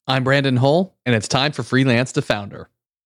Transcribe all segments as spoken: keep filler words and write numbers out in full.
I'm Brandon Hull, and it's time for Freelance to Founder.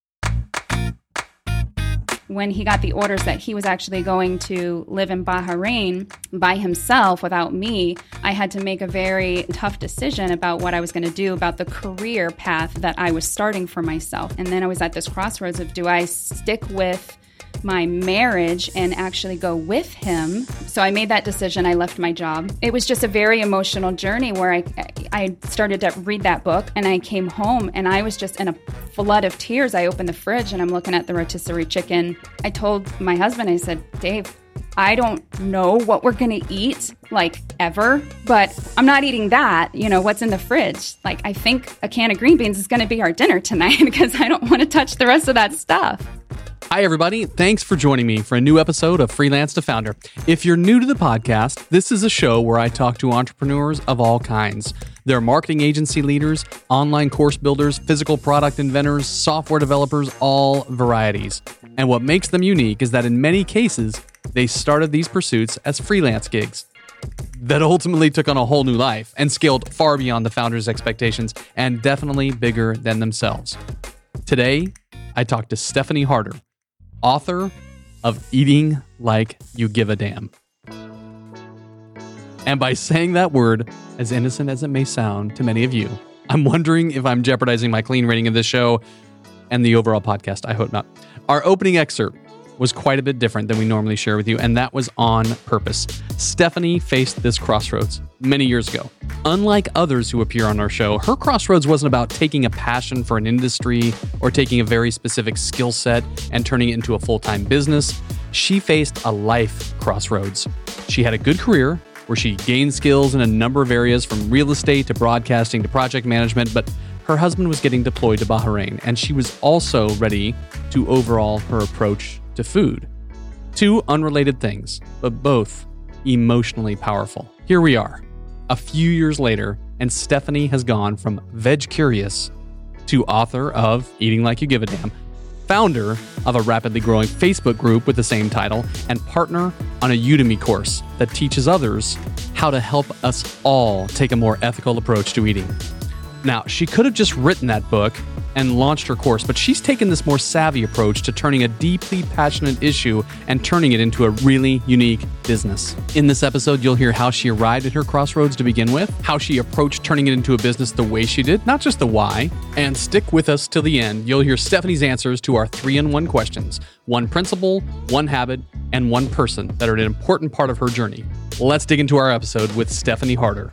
When he got the orders that he was actually going to live in Bahrain by himself without me, I had to make a very tough decision about what I was going to do about the career path that I was starting for myself. And then I was at this crossroads of, do I stick with my marriage and actually go with him? So I made that decision. I left my job. It was just a very emotional journey where I I started to read that book, and I came home and I was just in a flood of tears. I opened the fridge and I'm looking at the rotisserie chicken. I told my husband, I said, Dave, I don't know what we're going to eat, like, ever, but I'm not eating that. You know, what's in the fridge? Like, I think a can of green beans is going to be our dinner tonight because I don't want to touch the rest of that stuff. Hi, everybody. Thanks for joining me for a new episode of Freelance to Founder. If you're new to the podcast, this is a show where I talk to entrepreneurs of all kinds. They're marketing agency leaders, online course builders, physical product inventors, software developers, all varieties. And what makes them unique is that in many cases, they started these pursuits as freelance gigs that ultimately took on a whole new life and scaled far beyond the founder's expectations and definitely bigger than themselves. Today, I talked to Stephanie Harder, author of Eating Like You Give a Damn. And by saying that word, as innocent as it may sound to many of you, I'm wondering if I'm jeopardizing my clean rating of this show and the overall podcast. I hope not. Our opening excerpt was quite a bit different than we normally share with you, and that was on purpose. Stephanie faced this crossroads many years ago. Unlike others who appear on our show, her crossroads wasn't about taking a passion for an industry or taking a very specific skill set and turning it into a full-time business. She faced a life crossroads. She had a good career where she gained skills in a number of areas, from real estate to broadcasting to project management, but her husband was getting deployed to Bahrain, and she was also ready to overhaul her approach to food. Two unrelated things, but both emotionally powerful. Here we are, a few years later, and Stephanie has gone from veg curious to author of Eating Like You Give a Damn, founder of a rapidly growing Facebook group with the same title, and partner on a Udemy course that teaches others how to help us all take a more ethical approach to eating. Now, she could have just written that book and launched her course, but she's taken this more savvy approach to turning a deeply passionate issue and turning it into a really unique business. In this episode, you'll hear how she arrived at her crossroads to begin with, how she approached turning it into a business the way she did, not just the why, and stick with us till the end. You'll hear Stephanie's answers to our three-in-one questions: one principle, one habit, and one person that are an important part of her journey. Let's dig into our episode with Stephanie Harder.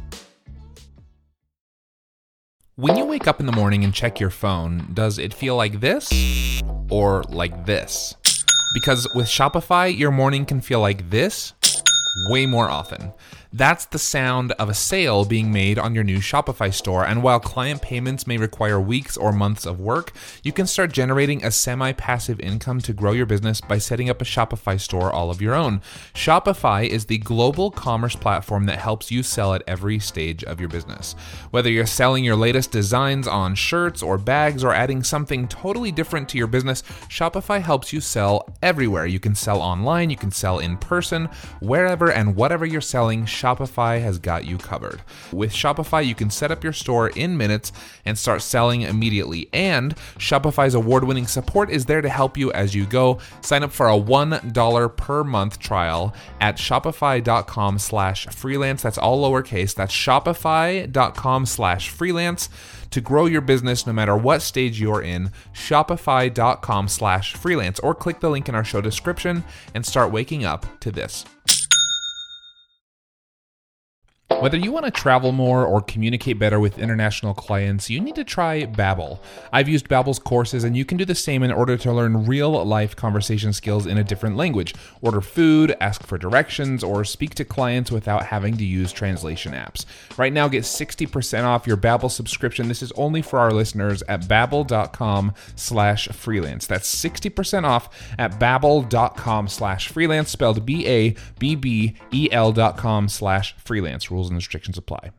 When you wake up in the morning and check your phone, does it feel like this or like this? Because with Shopify, your morning can feel like this way more often. That's the sound of a sale being made on your new Shopify store. And while client payments may require weeks or months of work, you can start generating a semi-passive income to grow your business by setting up a Shopify store all of your own. Shopify is the global commerce platform that helps you sell at every stage of your business. Whether you're selling your latest designs on shirts or bags or adding something totally different to your business, Shopify helps you sell everywhere. You can sell online, you can sell in person, wherever and whatever you're selling, Shopify has got you covered. With Shopify, you can set up your store in minutes and start selling immediately. And Shopify's award-winning support is there to help you as you go. Sign up for a one dollar per month trial at shopify.com slash freelance. That's all lowercase. That's shopify.com slash freelance to grow your business no matter what stage you're in. Shopify.com slash freelance, or click the link in our show description and start waking up to this. Whether you want to travel more or communicate better with international clients, you need to try Babbel. I've used Babbel's courses, and you can do the same in order to learn real-life conversation skills in a different language. Order food, ask for directions, or speak to clients without having to use translation apps. Right now, get sixty percent off your Babbel subscription. This is only for our listeners at babbel.com slash freelance. That's sixty percent off at babbel.com slash freelance, spelled B A B B E L dot com slash freelance. Rules and restrictions apply.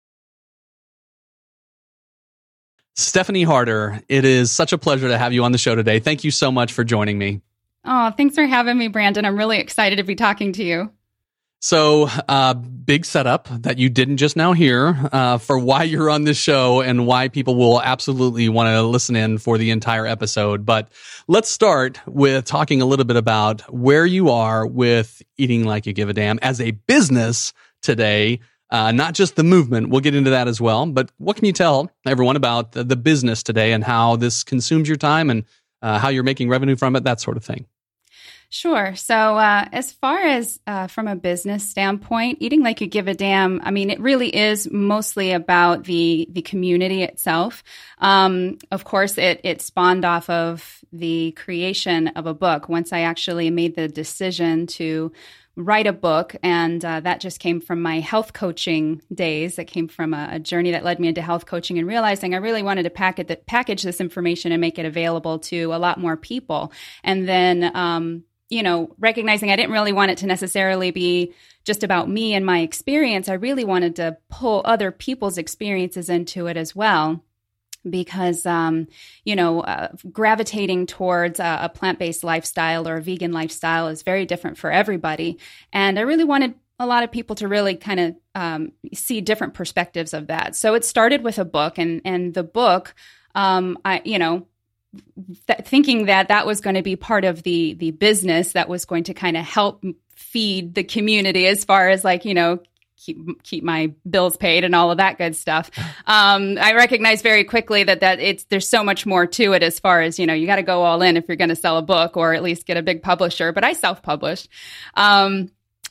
Stephanie Harder, it is such a pleasure to have you on the show today. Thank you so much for joining me. Oh, thanks for having me, Brandon. I'm really excited to be talking to you. So, uh, big setup that you didn't just now hear uh, for why you're on this show and why people will absolutely want to listen in for the entire episode. But let's start with talking a little bit about where you are with Eating Like You Give a Damn as a business today, uh, not just the movement. We'll get into that as well. But what can you tell everyone about the, the business today and how this consumes your time and uh, how you're making revenue from it, that sort of thing? Sure. So uh, as far as uh, from a business standpoint, Eating Like You Give a Damn, I mean, it really is mostly about the the community itself. Um, of course, it it spawned off of the creation of a book. Once I actually made the decision to write a book, and uh, that just came from my health coaching days. That came from a, a journey that led me into health coaching and realizing I really wanted to packet the, package this information and make it available to a lot more people. And then um, you know, recognizing I didn't really want it to necessarily be just about me and my experience. I really wanted to pull other people's experiences into it as well. Because, um, you know, uh, gravitating towards a, a plant-based lifestyle or a vegan lifestyle is very different for everybody. And I really wanted a lot of people to really kind of um, see different perspectives of that. So it started with a book, and, and the book, um, I, you know, th- thinking that that was going to be part of the the business that was going to kind of help feed the community as far as like, you know, keep keep my bills paid and all of that good stuff. Um, I recognize very quickly that that it's there's so much more to it as far as, you know, you got to go all in if you're going to sell a book or at least get a big publisher. But I self-published. Um,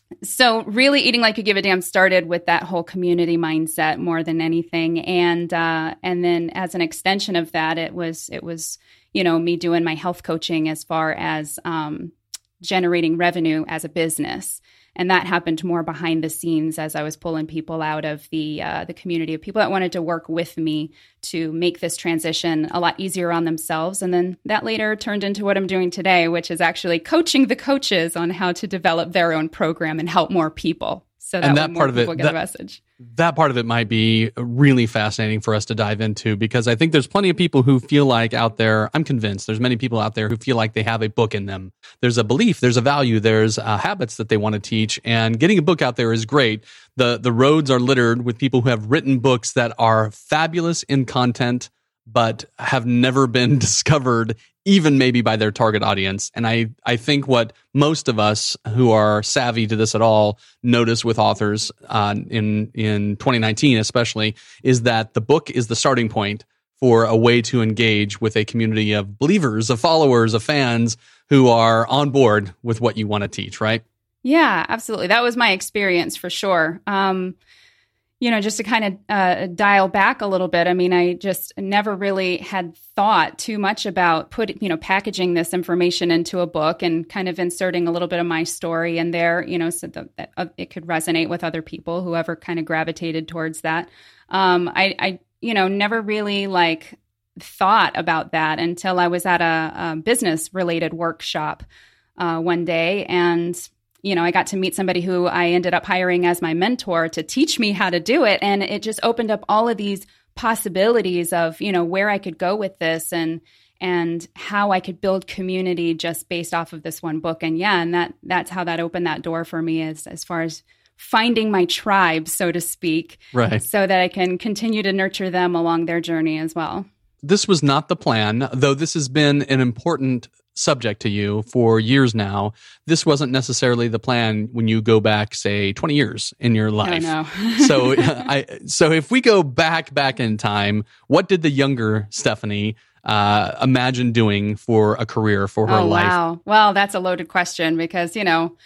so really Eating Like You Give a Damn started with that whole community mindset more than anything. And uh, and then as an extension of that, it was it was, you know, me doing my health coaching as far as um, generating revenue as a business. And that happened more behind the scenes as I was pulling people out of the uh, the community of people that wanted to work with me to make this transition a lot easier on themselves. And then that later turned into what I'm doing today, which is actually coaching the coaches on how to develop their own program and help more people. So that, and that more part of people it, get that, the message. That part of it might be really fascinating for us to dive into, because I think there's plenty of people who feel like out there, I'm convinced there's many people out there who feel like they have a book in them. There's a belief, there's a value, there's uh, habits that they want to teach, and getting a book out there is great. The, the roads are littered with people who have written books that are fabulous in content, but have never been discovered, even maybe by their target audience. And I, I think what most of us who are savvy to this at all notice with authors uh, in, in twenty nineteen especially, is that the book is the starting point for a way to engage with a community of believers, of followers, of fans who are on board with what you want to teach, right? Yeah, absolutely. That was my experience for sure. Um, You know, just to kind of uh, dial back a little bit, I mean, I just never really had thought too much about put, you know, packaging this information into a book and kind of inserting a little bit of my story in there, you know, so that, that uh, it could resonate with other people, whoever kind of gravitated towards that. Um, I, I, you know, never really like thought about that until I was at a, a business-related workshop uh, one day, and you know, I got to meet somebody who I ended up hiring as my mentor to teach me how to do it. And it just opened up all of these possibilities of, you know, where I could go with this and and how I could build community just based off of this one book. And yeah, and that that's how that opened that door for me as, as far as finding my tribe, so to speak, right, so that I can continue to nurture them along their journey as well. This was not the plan, though this has been an important subject to you for years now. This wasn't necessarily the plan when you go back, say, twenty years in your life. Oh, no. so, I, so if we go back, back in time, what did the younger Stephanie uh, imagine doing for a career for her oh, life? Wow. Well, that's a loaded question because, you know,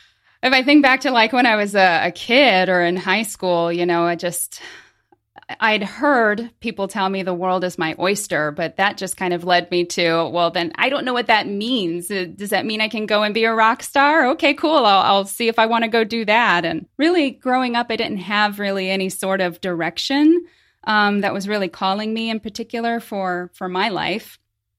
if I think back to like when I was a, a kid or in high school, you know, I just... I'd heard people tell me the world is my oyster, but that just kind of led me to, well, then I don't know what that means. Does that mean I can go and be a rock star? Okay, cool. I'll, I'll see if I want to go do that. And really growing up, I didn't have really any sort of direction um, that was really calling me in particular for, for my life.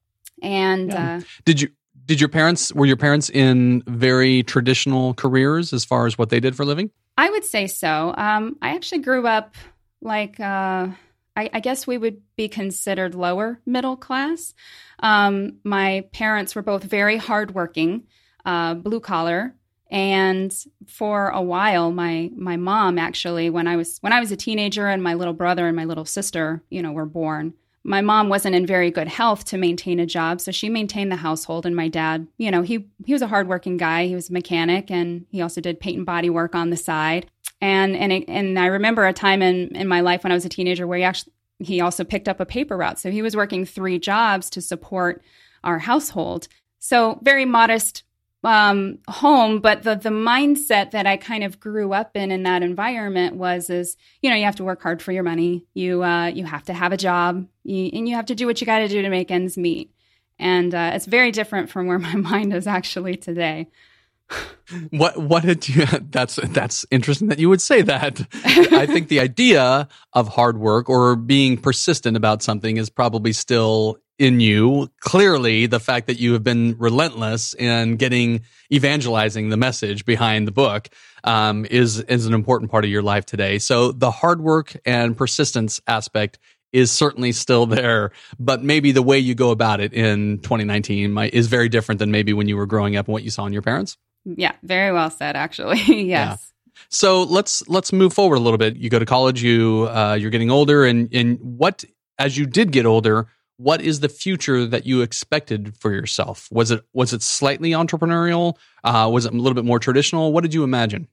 And yeah. uh, did you, did your parents, were your parents in very traditional careers as far as what they did for a living? I would say so. Um, I actually grew up Like, uh, I, I guess we would be considered lower middle class. Um, my parents were both very hardworking, uh, blue collar, And for a while, my my mom actually, when I was when I was a teenager and my little brother and my little sister, you know, were born, my mom wasn't in very good health to maintain a job, so she maintained the household. And my dad, you know, he he was a hardworking guy. He was a mechanic, and he also did paint and body work on the side. And and it, and I remember a time in in my life when I was a teenager where he actually he also picked up a paper route, so he was working three jobs to support our household. So very modest um, home, but the the mindset that I kind of grew up in in that environment was, is, you know, you have to work hard for your money. You uh, you have to have a job, you, and you have to do what you got to do to make ends meet. And uh, it's very different from where my mind is actually today. What what did you? That's that's interesting that you would say that. I think the idea of hard work or being persistent about something is probably still in you. Clearly, the fact that you have been relentless in getting evangelizing the message behind the book um, is is an important part of your life today. So the hard work and persistence aspect is certainly still there, but maybe the way you go about it in twenty nineteen might, is very different than maybe when you were growing up and what you saw in your parents. Yeah, very well said, actually. Yes. Yeah. So let's let's move forward a little bit. You go to college, you uh, you're getting older, and and what as you did get older, what is the future that you expected for yourself? Was it was it slightly entrepreneurial? Uh, was it a little bit more traditional? What did you imagine?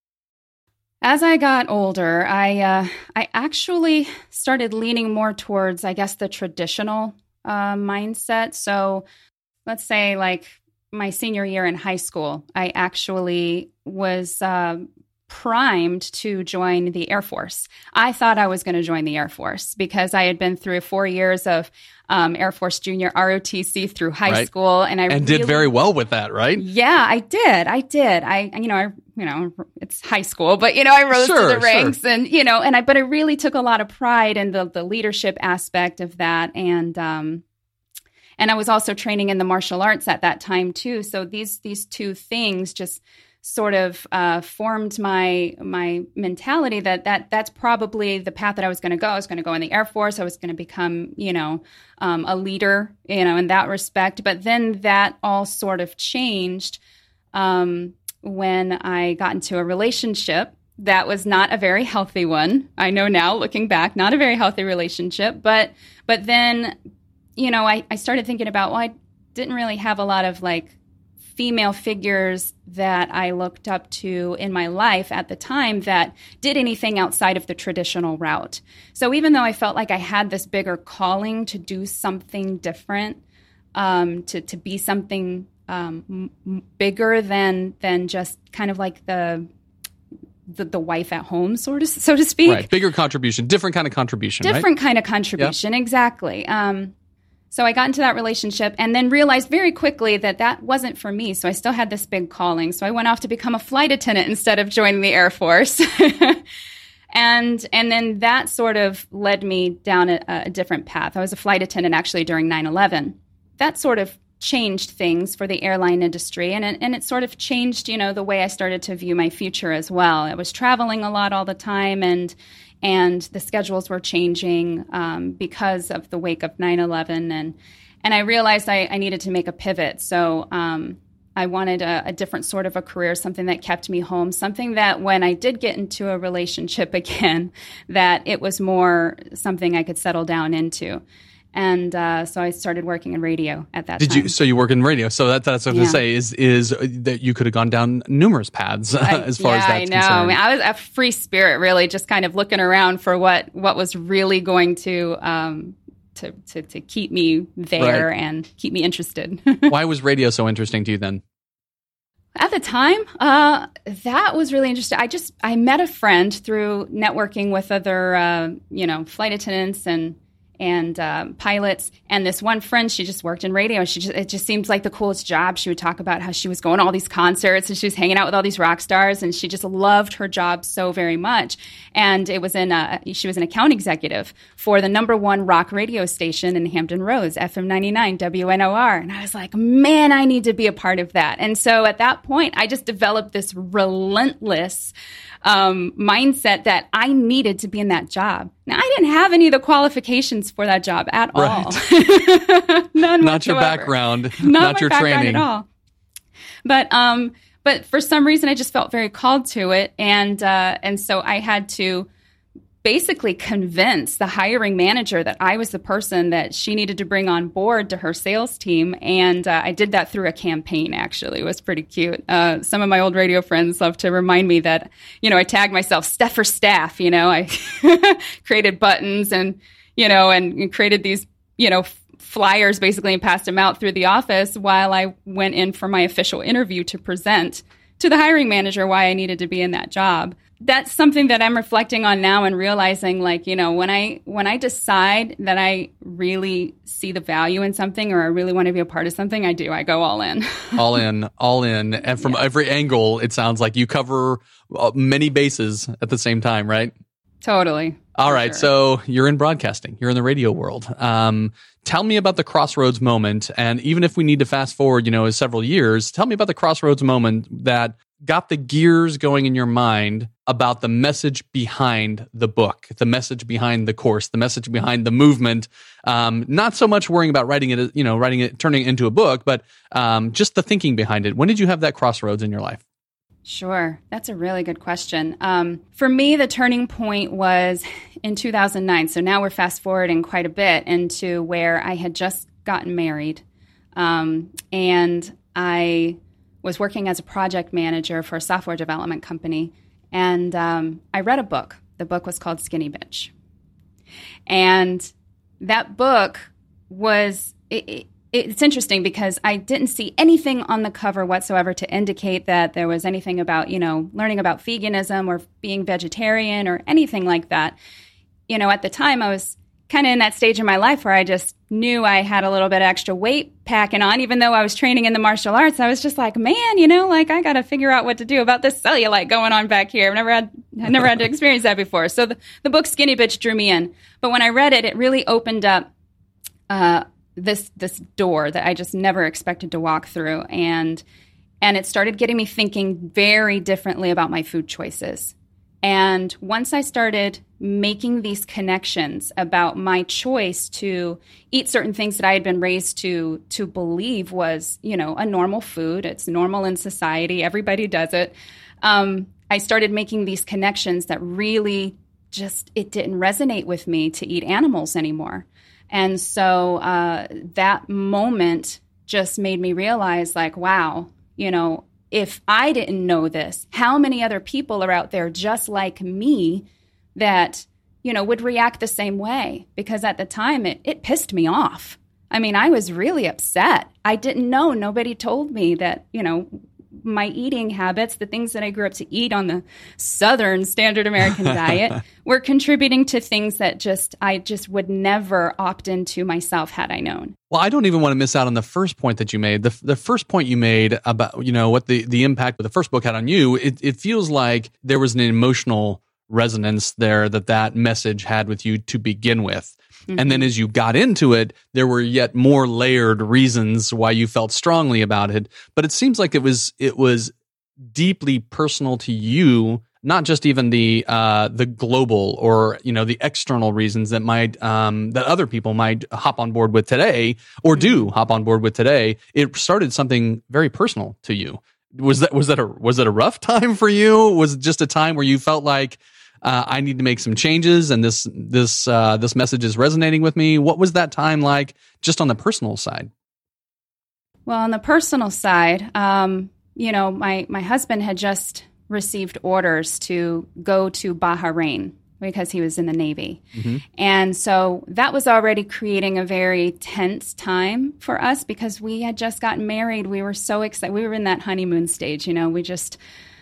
As I got older, I uh, I actually started leaning more towards, I guess, the traditional uh, mindset. So let's say like my senior year in high school, I actually was uh, primed to join the Air Force. I thought I was going to join the Air Force because I had been through four years of um, Air Force Junior R O T C through high right. school, and I and really, did very well with that, right? Yeah, I did. I did. I, you know, I, you know, it's high school, but you know, I rose sure, to the ranks, sure. and you know, and I, but I really took a lot of pride in the the leadership aspect of that, and um, and I was also training in the martial arts at that time too. So these these two things just sort of uh, formed my my mentality that that that's probably the path that I was going to go. I was going to go in the Air Force. I was going to become, you know, um, a leader, you know, in that respect. But then that all sort of changed um, when I got into a relationship that was not a very healthy one. I know now, looking back, not a very healthy relationship. But but then, you know, I, I started thinking about, well, I didn't really have a lot of like female figures that I looked up to in my life at the time that did anything outside of the traditional route. So even though I felt like I had this bigger calling to do something different, um, to to be something um, m- bigger than than just kind of like the the, the wife at home, sort of, so to speak. Right, bigger contribution, different kind of contribution, different right? kind of contribution, yep. Exactly. Um, So I got into that relationship and then realized very quickly that that wasn't for me. So I still had this big calling. So I went off to become a flight attendant instead of joining the Air Force. and and then that sort of led me down a, a different path. I was a flight attendant actually during nine eleven. That sort of changed things for the airline industry. And it, and it sort of changed, you know, the way I started to view my future as well. I was traveling a lot all the time, and And the schedules were changing um, because of the wake of nine eleven. And and I realized I, I needed to make a pivot. So um, I wanted a, a different sort of a career, something that kept me home, something that when I did get into a relationship again, that it was more something I could settle down into. And uh, so I started working in radio at that Did time. you? So you work in radio. So that, that's what I was Yeah. going to say is, is that you could have gone down numerous paths I, as far yeah, as that's I know. concerned. I mean, I was a free spirit, really, just kind of looking around for what, what was really going to, um, to, to, to keep me there Right. and keep me interested. Why was radio so interesting to you then? At the time, uh, that was really interesting. I just, I met a friend through networking with other, uh, you know, flight attendants and and um, pilots. And this one friend, she just worked in radio. She just, it just seemed like the coolest job. She would talk about how she was going to all these concerts and she was hanging out with all these rock stars, and she just loved her job so very much. And it was in a, she was an account executive for the number one rock radio station in Hampton Roads, F M ninety-nine, W N O R. And I was like, man, I need to be a part of that. And so at that point, I just developed this relentless Um, mindset that I needed to be in that job. Now, I didn't have any of the qualifications for that job at Right. all. None Not your whatsoever. background, not, not my your background training at all. But um, but for some reason, I just felt very called to it. And, uh, and so I had to basically convince the hiring manager that I was the person that she needed to bring on board to her sales team. And uh, I did that through a campaign, actually. It was pretty cute. Uh, some of my old radio friends love to remind me that, you know, I tag myself Steph for Staff. You know, I created buttons and, you know, and, and created these, you know, flyers basically and passed them out through the office while I went in for my official interview to present to the hiring manager why I needed to be in that job. That's something that I'm reflecting on now and realizing, like, you know, when I when I decide that I really see the value in something or I really want to be a part of something, I do. I go all in. all in, all in. And from yeah. every angle, it sounds like you cover many bases at the same time, right? Totally. All right. Sure. So you're in broadcasting. You're in the radio world. Um, tell me about the crossroads moment. And even if we need to fast forward, you know, several years, tell me about the crossroads moment that got the gears going in your mind about the message behind the book, the message behind the course, the message behind the movement. Um, not so much worrying about writing it, you know, writing it, turning it into a book, but um, just the thinking behind it. When did you have that crossroads in your life? Sure. That's a really good question. Um, for me, the turning point was in two thousand nine. So now we're fast forwarding quite a bit into where I had just gotten married. Um, and I was working as a project manager for a software development company. And um, I read a book. The book was called Skinny Bitch. And that book was... It, it, It's interesting because I didn't see anything on the cover whatsoever to indicate that there was anything about, you know, learning about veganism or being vegetarian or anything like that. You know, at the time I was kind of in that stage in my life where I just knew I had a little bit of extra weight packing on, even though I was training in the martial arts. I was just like, man, you know, like I got to figure out what to do about this cellulite going on back here. I've never had, I never had to experience that before. So the, the book Skinny Bitch drew me in. But when I read it, it really opened up, uh, this this door that I just never expected to walk through. And and it started getting me thinking very differently about my food choices. And once I started making these connections about my choice to eat certain things that I had been raised to to believe was, you know, a normal food, it's normal in society, everybody does it, um, I started making these connections that really just, it didn't resonate with me to eat animals anymore. And so uh, that moment just made me realize, like, wow, you know, if I didn't know this, how many other people are out there just like me that, you know, would react the same way? Because at the time, it, it pissed me off. I mean, I was really upset. I didn't know. Nobody told me that, you know, my eating habits, the things that I grew up to eat on the Southern standard American diet, were contributing to things that just I just would never opt into myself had I known. Well, I don't even want to miss out on the first point that you made. The the first point you made about, you know, what the, the impact the first book had on you, it, it feels like there was an emotional resonance there that that message had with you to begin with. Mm-hmm. And then as you got into it, there were yet more layered reasons why you felt strongly about it. But it seems like it was it was deeply personal to you, not just even the uh, the global or, you know, the external reasons that might um, that other people might hop on board with today or do hop on board with today. It started something very personal to you. Was that was that a was that a rough time for you? Was it just a time where you felt like, Uh, I need to make some changes, and this this uh, this message is resonating with me? What was that time like, just on the personal side? Well, on the personal side, um, you know, my my husband had just received orders to go to Bahrain because he was in the Navy, mm-hmm. and so that was already creating a very tense time for us because we had just gotten married. We were so excited. We were in that honeymoon stage, you know. We just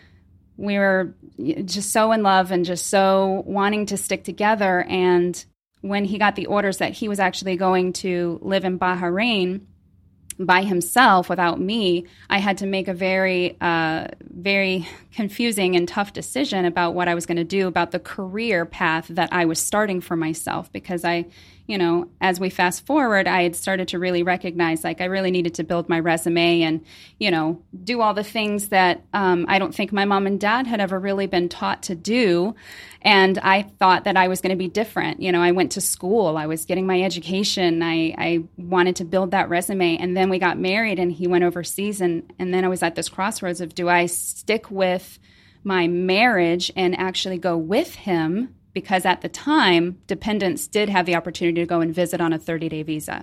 We were just so in love and just so wanting to stick together. And when he got the orders that he was actually going to live in Bahrain by himself without me, I had to make a very, uh, very confusing and tough decision about what I was going to do about the career path that I was starting for myself. Because I, you know, as we fast forward, I had started to really recognize, like, I really needed to build my resume and, you know, do all the things that um, I don't think my mom and dad had ever really been taught to do. And I thought that I was going to be different. You know, I went to school, I was getting my education, I, I wanted to build that resume. And then we got married and he went overseas. And, and then I was at this crossroads of, do I stick with my marriage and actually go with him? Because at the time, dependents did have the opportunity to go and visit on a thirty-day visa.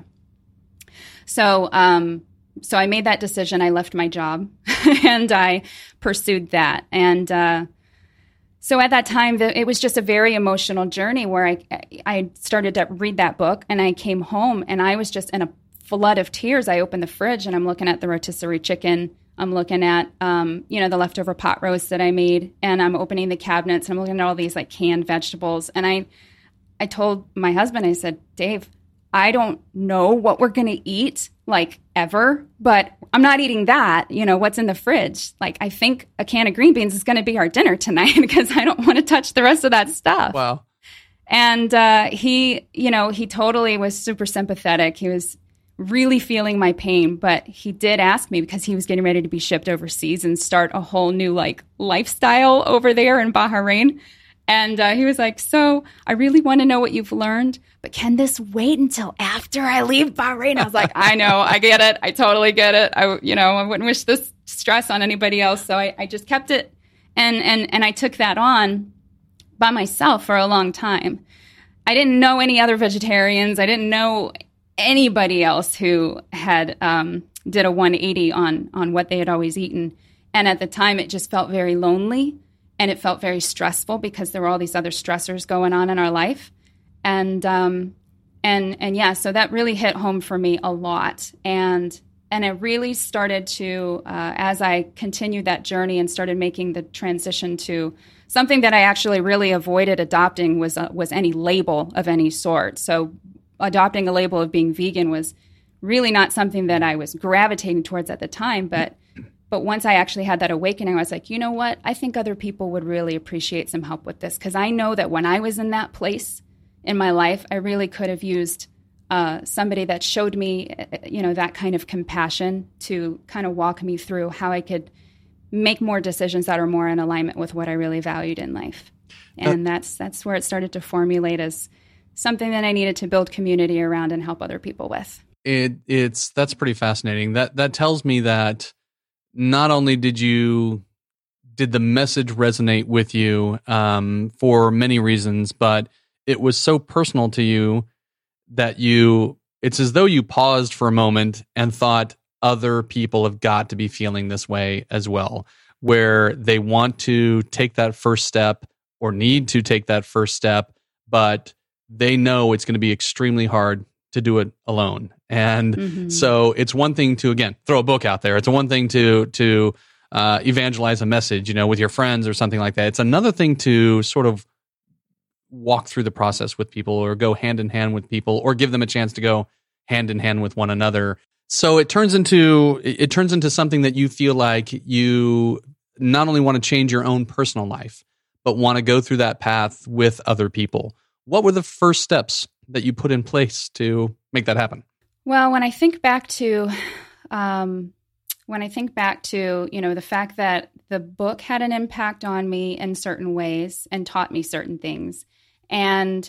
So um, so I made that decision. I left my job and I pursued that. And uh, so at that time, the, it was just a very emotional journey where I, I started to read that book and I came home and I was just in a flood of tears. I opened the fridge and I'm looking at the rotisserie chicken. I'm looking at, um, you know, the leftover pot roast that I made, and I'm opening the cabinets, and I'm looking at all these like canned vegetables. And I, I told my husband, I said, Dave, I don't know what we're going to eat like ever, but I'm not eating that. You know, what's in the fridge? Like, I think a can of green beans is going to be our dinner tonight because I don't want to touch the rest of that stuff. Wow. And uh, he, you know, he totally was super sympathetic. He was really feeling my pain, but he did ask me because he was getting ready to be shipped overseas and start a whole new like lifestyle over there in Bahrain. And uh, he was like, so I really want to know what you've learned, but can this wait until after I leave Bahrain? I was like, I know, I get it. I totally get it. I, you know, I wouldn't wish this stress on anybody else. So I, I just kept it. And, and, and I took that on by myself for a long time. I didn't know any other vegetarians. I didn't know anybody else who had um, did a one eighty on on what they had always eaten. And at the time, it just felt very lonely and it felt very stressful because there were all these other stressors going on in our life. And um, and and yeah, so that really hit home for me a lot. And and it really started to, uh, as I continued that journey and started making the transition to something that I actually really avoided adopting was uh, was any label of any sort. So adopting a label of being vegan was really not something that I was gravitating towards at the time. But but once I actually had that awakening, I was like, you know what? I think other people would really appreciate some help with this, because I know that when I was in that place in my life, I really could have used uh, somebody that showed me, you know, that kind of compassion to kind of walk me through how I could make more decisions that are more in alignment with what I really valued in life. And uh, that's that's where it started to formulate as something that I needed to build community around and help other people with. It it's that's pretty fascinating. That that tells me that not only did you did the message resonate with you um, for many reasons, but it was so personal to you that you it's as though you paused for a moment and thought other people have got to be feeling this way as well, where they want to take that first step or need to take that first step, but they know it's going to be extremely hard to do it alone. And mm-hmm. so it's one thing to, again, throw a book out there. It's a one thing to to uh, evangelize a message, you know, with your friends or something like that. It's another thing to sort of walk through the process with people or go hand in hand with people or give them a chance to go hand in hand with one another. So it turns into it turns into something that you feel like you not only want to change your own personal life, but want to go through that path with other people. What were the first steps that you put in place to make that happen? Well, when I think back to, um, when I think back to, you know, the fact that the book had an impact on me in certain ways and taught me certain things, and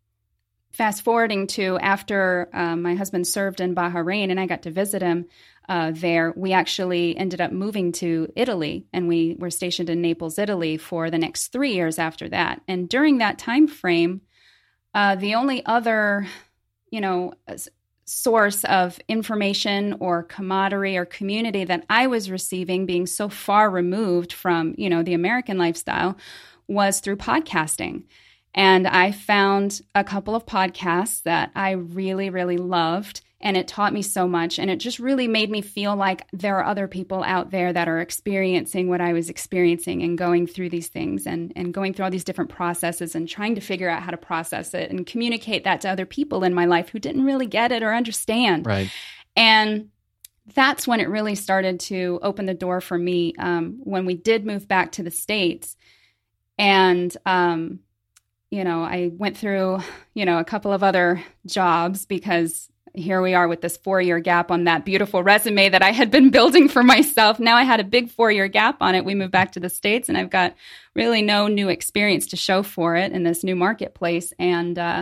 fast forwarding to after um, my husband served in Bahrain and I got to visit him uh, there, we actually ended up moving to Italy, and we were stationed in Naples, Italy for the next three years after that. And during that time frame, Uh, the only other, you know, source of information or camaraderie or community that I was receiving, being so far removed from, you know, the American lifestyle, was through podcasting. And I found a couple of podcasts that I really, really loved, and it taught me so much. And it just really made me feel like there are other people out there that are experiencing what I was experiencing and going through these things and, and going through all these different processes and trying to figure out how to process it and communicate that to other people in my life who didn't really get it or understand. Right. And that's when it really started to open the door for me um, when we did move back to the States. And um you know, I went through, you know, a couple of other jobs because here we are with this four-year gap on that beautiful resume that I had been building for myself. Now I had a big four-year gap on it. We moved back to the States, and I've got really no new experience to show for it in this new marketplace. And uh,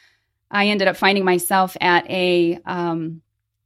I ended up finding myself at a um,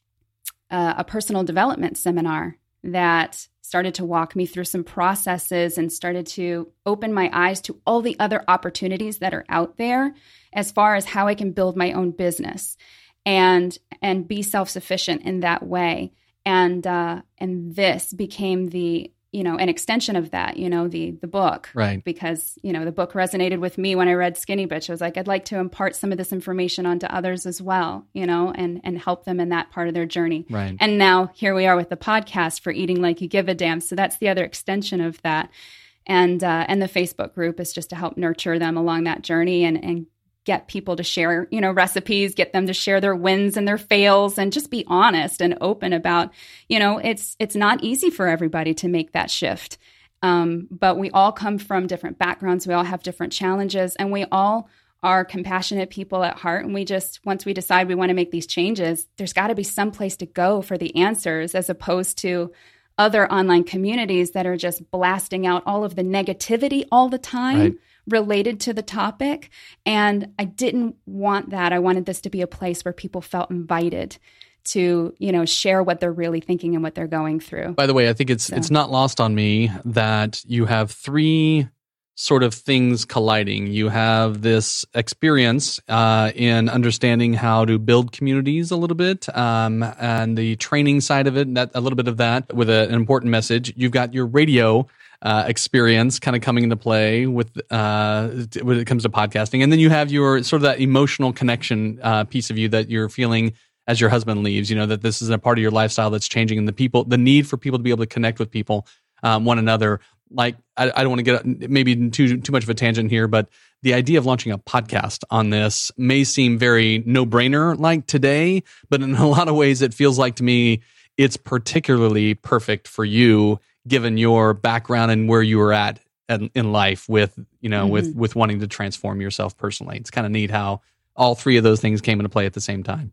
uh, a personal development seminar that started to walk me through some processes and started to open my eyes to all the other opportunities that are out there as far as how I can build my own business and and be self-sufficient in that way. And uh, and this became the, you know, an extension of that, you know, the the book. Right. Because, you know, the book resonated with me when I read Skinny Bitch. I was like, I'd like to impart some of this information onto others as well, you know, and and help them in that part of their journey. Right. And now here we are with the podcast for Eating Like You Give a Damn. So that's the other extension of that. And uh, and the Facebook group is just to help nurture them along that journey and and get people to share, you know, recipes, get them to share their wins and their fails, and just be honest and open about, you know, it's it's not easy for everybody to make that shift. Um, but we all come from different backgrounds. We all have different challenges, and we all are compassionate people at heart. And we just, once we decide we want to make these changes, there's got to be some place to go for the answers, as opposed to other online communities that are just blasting out all of the negativity all the time. Right. Related to the topic. And I didn't want that. I wanted this to be a place where people felt invited to, you know, share what they're really thinking and what they're going through. By the way, I think it's So. it's not lost on me that you have three sort of things colliding. You have this experience uh, in understanding how to build communities a little bit, um, and the training side of it, that a little bit of that with a, an important message. You've got your radio Uh, experience kind of coming into play with uh, when it comes to podcasting. And then you have your sort of that emotional connection uh, piece of you that you're feeling as your husband leaves, you know, that this is a part of your lifestyle that's changing, and the people, the need for people to be able to connect with people, um, one another. Like, I, I don't want to get maybe too, too much of a tangent here, but the idea of launching a podcast on this may seem very no-brainer like today, but in a lot of ways it feels like to me it's particularly perfect for you, given your background and where you were at in life with, you know, mm-hmm. with, with wanting to transform yourself personally. It's kind of neat how all three of those things came into play at the same time.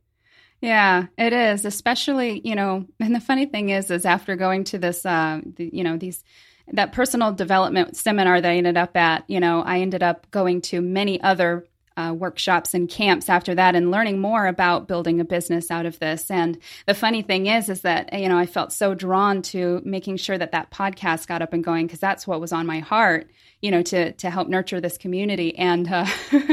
Yeah, it is. Especially, you know, and the funny thing is, is after going to this, uh, the, you know, these, that personal development seminar that I ended up at, you know, I ended up going to many other Uh, workshops and camps after that, and learning more about building a business out of this. And the funny thing is, is that, you know, I felt so drawn to making sure that that podcast got up and going, because that's what was on my heart, you know, to to help nurture this community. And uh,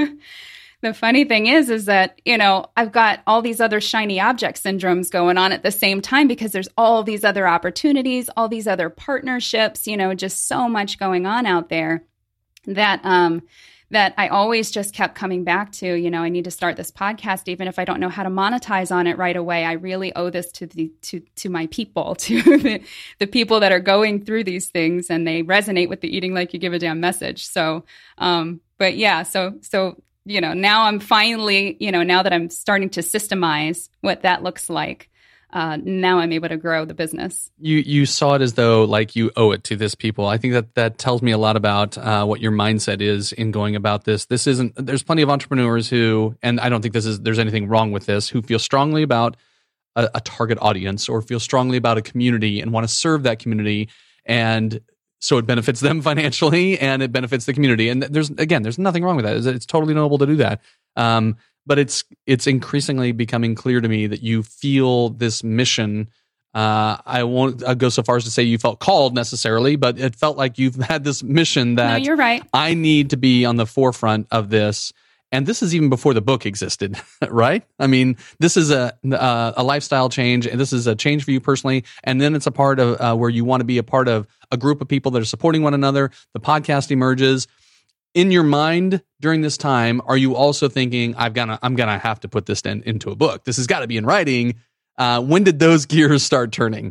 the funny thing is, is that, you know, I've got all these other shiny object syndromes going on at the same time, because there's all these other opportunities, all these other partnerships, you know, just so much going on out there that, um, that I always just kept coming back to, you know, I need to start this podcast, even if I don't know how to monetize on it right away. I really owe this to the to to my people, to the, the people that are going through these things, and they resonate with the Eating Like You Give a Damn message. So, um, but yeah, so so you know, now I'm finally, you know, now that I'm starting to systemize what that looks like. Uh, now I'm able to grow the business. You you saw it as though like you owe it to this people. I think that that tells me a lot about uh, what your mindset is in going about this. This isn't. There's plenty of entrepreneurs who, and I don't think this is. There's anything wrong with this, who feel strongly about a, a target audience or feel strongly about a community and want to serve that community, and so it benefits them financially and it benefits the community. And there's again, there's nothing wrong with that. It's, it's totally noble to do that. Um, But it's it's increasingly becoming clear to me that you feel this mission. Uh, I won't I'll go so far as to say you felt called necessarily, but it felt like you've had this mission that no, you're right. I need to be on the forefront of this. And this is even before the book existed, right? I mean, this is a uh, a lifestyle change, and this is a change for you personally. And then it's a part of uh, where you want to be a part of a group of people that are supporting one another. The podcast emerges. In your mind during this time, are you also thinking, I've gotta, I'm gonna have to put this in, into a book? This has got to be in writing. Uh, when did those gears start turning?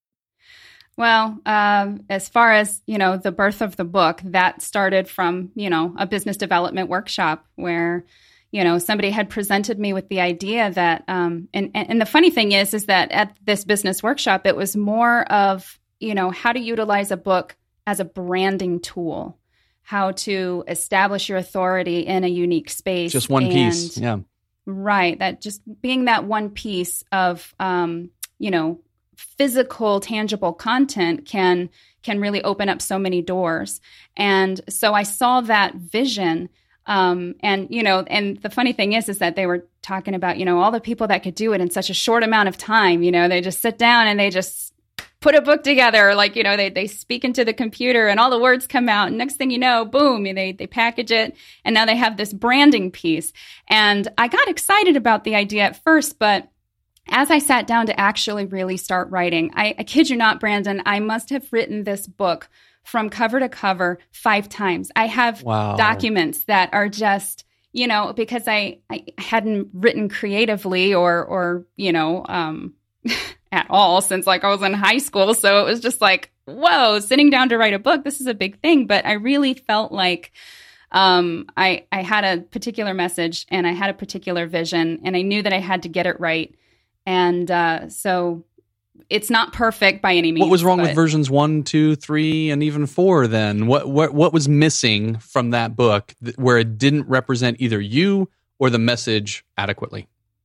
Well, um, as far as, you know, the birth of the book, that started from, you know, a business development workshop where, you know, somebody had presented me with the idea that, um, and, and the funny thing is, is that at this business workshop, it was more of, you know, how to utilize a book as a branding tool. how to establish your authority in a unique space. Just one and, piece. Yeah. Right. That just being that one piece of, um, you know, physical, tangible content can can really open up so many doors. And so I saw that vision. Um, and, you know, and the funny thing is, is that they were talking about, you know, all the people that could do it in such a short amount of time. You know, they just sit down and they just put a book together. Like, you know, they they speak into the computer and all the words come out. And next thing you know, boom, they, they package it. And now they have this branding piece. And I got excited about the idea at first, but as I sat down to actually really start writing, I, I kid you not, Brandon, I must have written this book from cover to cover five times. I have wow. documents that are just, you know, because I, I hadn't written creatively or, or you know, um, at all since like I was in high school. So it was just like, whoa, sitting down to write a book, this is a big thing. But I really felt like um, I, I had a particular message and I had a particular vision and I knew that I had to get it right. And uh, so it's not perfect by any means. What was wrong but... with versions one, two, three, and even four then? What what what was missing from that book th- where it didn't represent either you or the message adequately?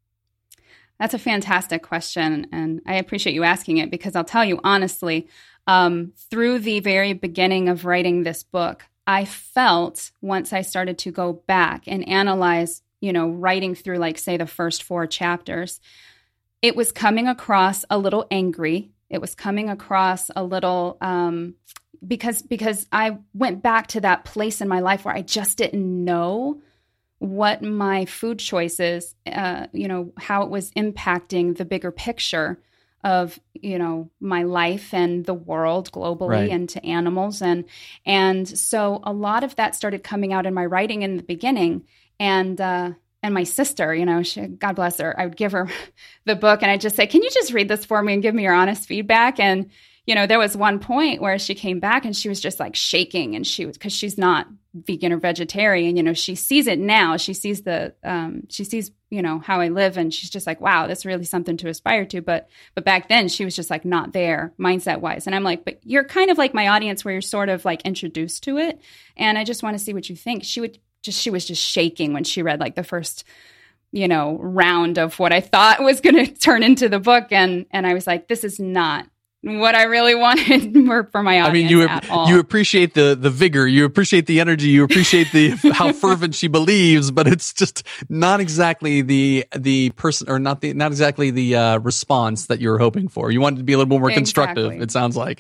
That's a fantastic question, and I appreciate you asking it because I'll tell you honestly, um, through the very beginning of writing this book, I felt once I started to go back and analyze, you know, writing through like, say, the first four chapters, it was coming across a little angry. It was coming across a little um, because because I went back to that place in my life where I just didn't know what my food choices, uh, you know, how it was impacting the bigger picture of, you know, my life and the world globally right. and to animals. And, and so a lot of that started coming out in my writing in the beginning. And, uh, and my sister, you know, she, God bless her, I would give her the book and I'd just say, can you just read this for me and give me your honest feedback? And, you know, there was one point where she came back and she was just like shaking and she was, cause she's not vegan or vegetarian, you know, she sees it now. She sees the, um, she sees, you know, how I live and she's just like, wow, that's really something to aspire to. But, but back then she was just like not there mindset wise. And I'm like, but you're kind of like my audience where you're sort of like introduced to it. And I just want to see what you think. She would just, she was just shaking when she read like the first, you know, round of what I thought was going to turn into the book. And, and I was like, this is not what I really wanted for my audience. I mean, you at all. you appreciate the the vigor, you appreciate the energy, you appreciate the how fervent she believes, but it's just not exactly the the person or not the not exactly the uh, response that you were hoping for. You wanted to be a little bit more exactly. constructive. It sounds like.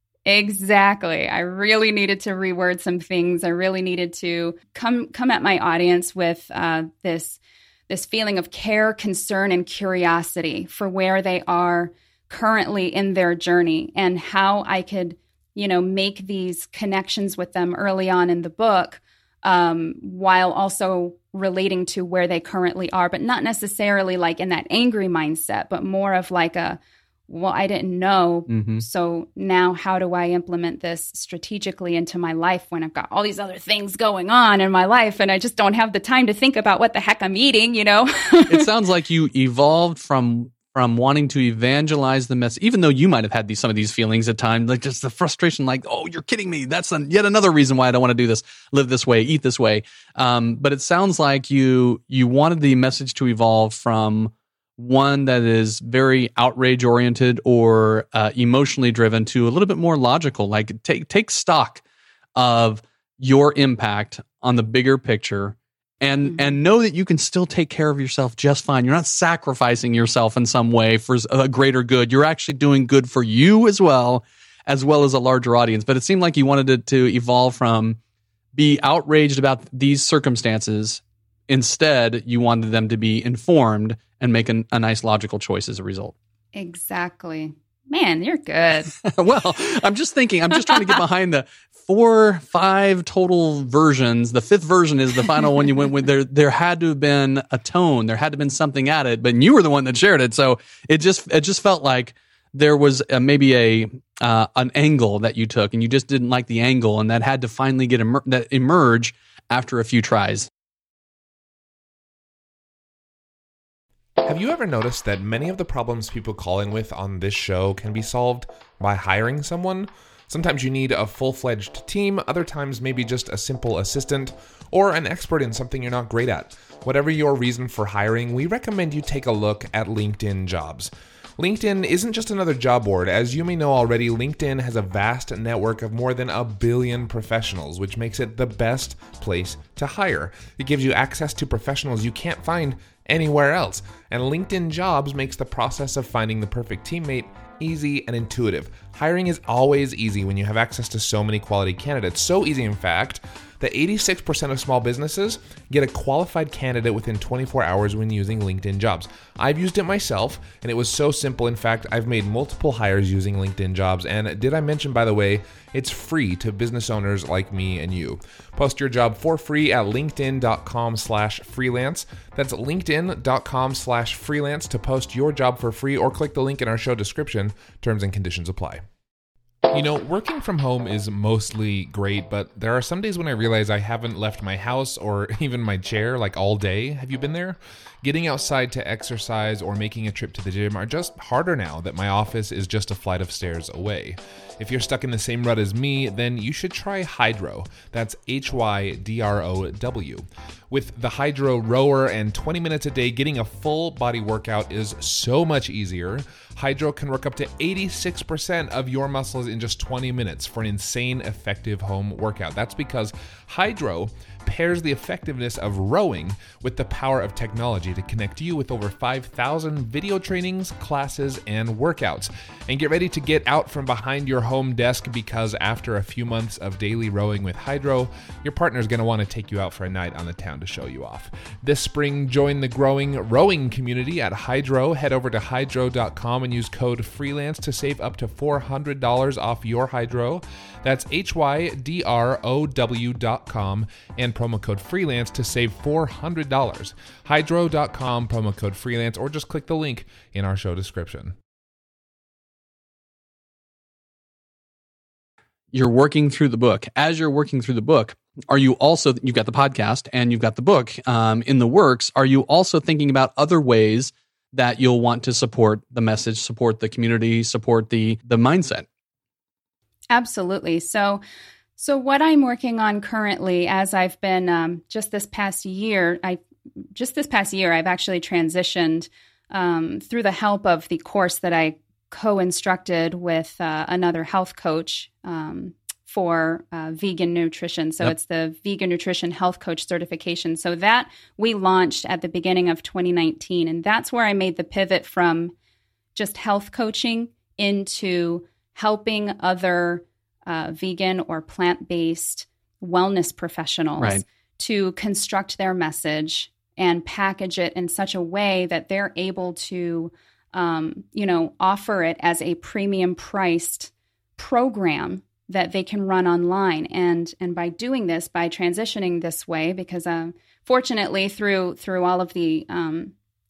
Exactly. I really needed to reword some things. I really needed to come come at my audience with uh, this this feeling of care, concern, and curiosity for where they are currently in their journey and how I could, you know, make these connections with them early on in the book, um, while also relating to where they currently are, but not necessarily like in that angry mindset, but more of like a, well, I didn't know. Mm-hmm. So now how do I implement this strategically into my life when I've got all these other things going on in my life and I just don't have the time to think about what the heck I'm eating, you know? It sounds like you evolved from from wanting to evangelize the message, even though you might have had these some of these feelings at times, like just the frustration, like, oh, you're kidding me. That's an, yet another reason why I don't want to do this, live this way, eat this way. Um, but it sounds like you you wanted the message to evolve from one that is very outrage oriented or uh, emotionally driven to a little bit more logical, like take take stock of your impact on the bigger picture. And mm-hmm. and know that you can still take care of yourself just fine. You're not sacrificing yourself in some way for a greater good. You're actually doing good for you as well, as well as a larger audience. But it seemed like you wanted it to evolve from be outraged about these circumstances. Instead, you wanted them to be informed and make an, a nice logical choice as a result. Exactly. Man, you're good. Well, I'm just thinking, I'm just trying to get behind the four, five total versions. The fifth version is the final one you went with. There, there had to have been a tone. There had to have been something added, but you were the one that shared it. So it just, it just felt like there was a, maybe a, uh, an angle that you took and you just didn't like the angle and that had to finally get emer- that emerge after a few tries. Have you ever noticed that many of the problems people call in with on this show can be solved by hiring someone? Sometimes you need a full-fledged team, other times maybe just a simple assistant, or an expert in something you're not great at. Whatever your reason for hiring, we recommend you take a look at LinkedIn Jobs. LinkedIn isn't just another job board. As you may know already, LinkedIn has a vast network of more than a billion professionals, which makes it the best place to hire. It gives you access to professionals you can't find anywhere else. And LinkedIn Jobs makes the process of finding the perfect teammate easy and intuitive. Hiring is always easy when you have access to so many quality candidates. So easy, in fact, that eighty-six percent of small businesses get a qualified candidate within twenty-four hours when using LinkedIn Jobs. I've used it myself, and it was so simple. In fact, I've made multiple hires using LinkedIn Jobs. And did I mention, by the way, it's free to business owners like me and you. Post your job for free at linkedin.com slash freelance. That's linkedin.com slash freelance to post your job for free, or click the link in our show description. Terms and conditions apply. You know, working from home is mostly great, but there are some days when I realize I haven't left my house or even my chair like all day. Have you been there? Getting outside to exercise or making a trip to the gym are just harder now that my office is just a flight of stairs away. If you're stuck in the same rut as me, then you should try Hydrow. That's H Y D R O W. With the Hydrow rower and twenty minutes a day, getting a full body workout is so much easier. Hydrow can work up to eighty-six percent of your muscles in just twenty minutes for an insane effective home workout. That's because Hydrow pairs the effectiveness of rowing with the power of technology to connect you with over five thousand video trainings, classes, and workouts. And get ready to get out from behind your home desk, because after a few months of daily rowing with Hydrow, your partner's going to want to take you out for a night on the town to show you off. This spring, join the growing rowing community at Hydrow. Head over to hydrow dot com and use code FREELANCE to save up to four hundred dollars off your Hydrow. That's H Y D R O W dot com and promo code FREELANCE to save four hundred dollars. hydrow dot com, promo code FREELANCE, or just click the link in our show description. You're working through the book. As you're working through the book, are you also, you've got the podcast and you've got the book um, in the works, are you also thinking about other ways that you'll want to support the message, support the community, support the the mindset? Absolutely. So, so what I'm working on currently, as I've been um, just this past year, I just this past year, I've actually transitioned um, through the help of the course that I co-instructed with uh, another health coach um, for uh, vegan nutrition. So yep. It's the Vegan Nutrition Health Coach certification. So that we launched at the beginning of twenty nineteen, and that's where I made the pivot from just health coaching into helping other uh, vegan or plant-based wellness professionals right. to construct their message and package it in such a way that they're able to, um, you know, offer it as a premium priced program that they can run online. And and by doing this, by transitioning this way, because uh, fortunately through through all of the um,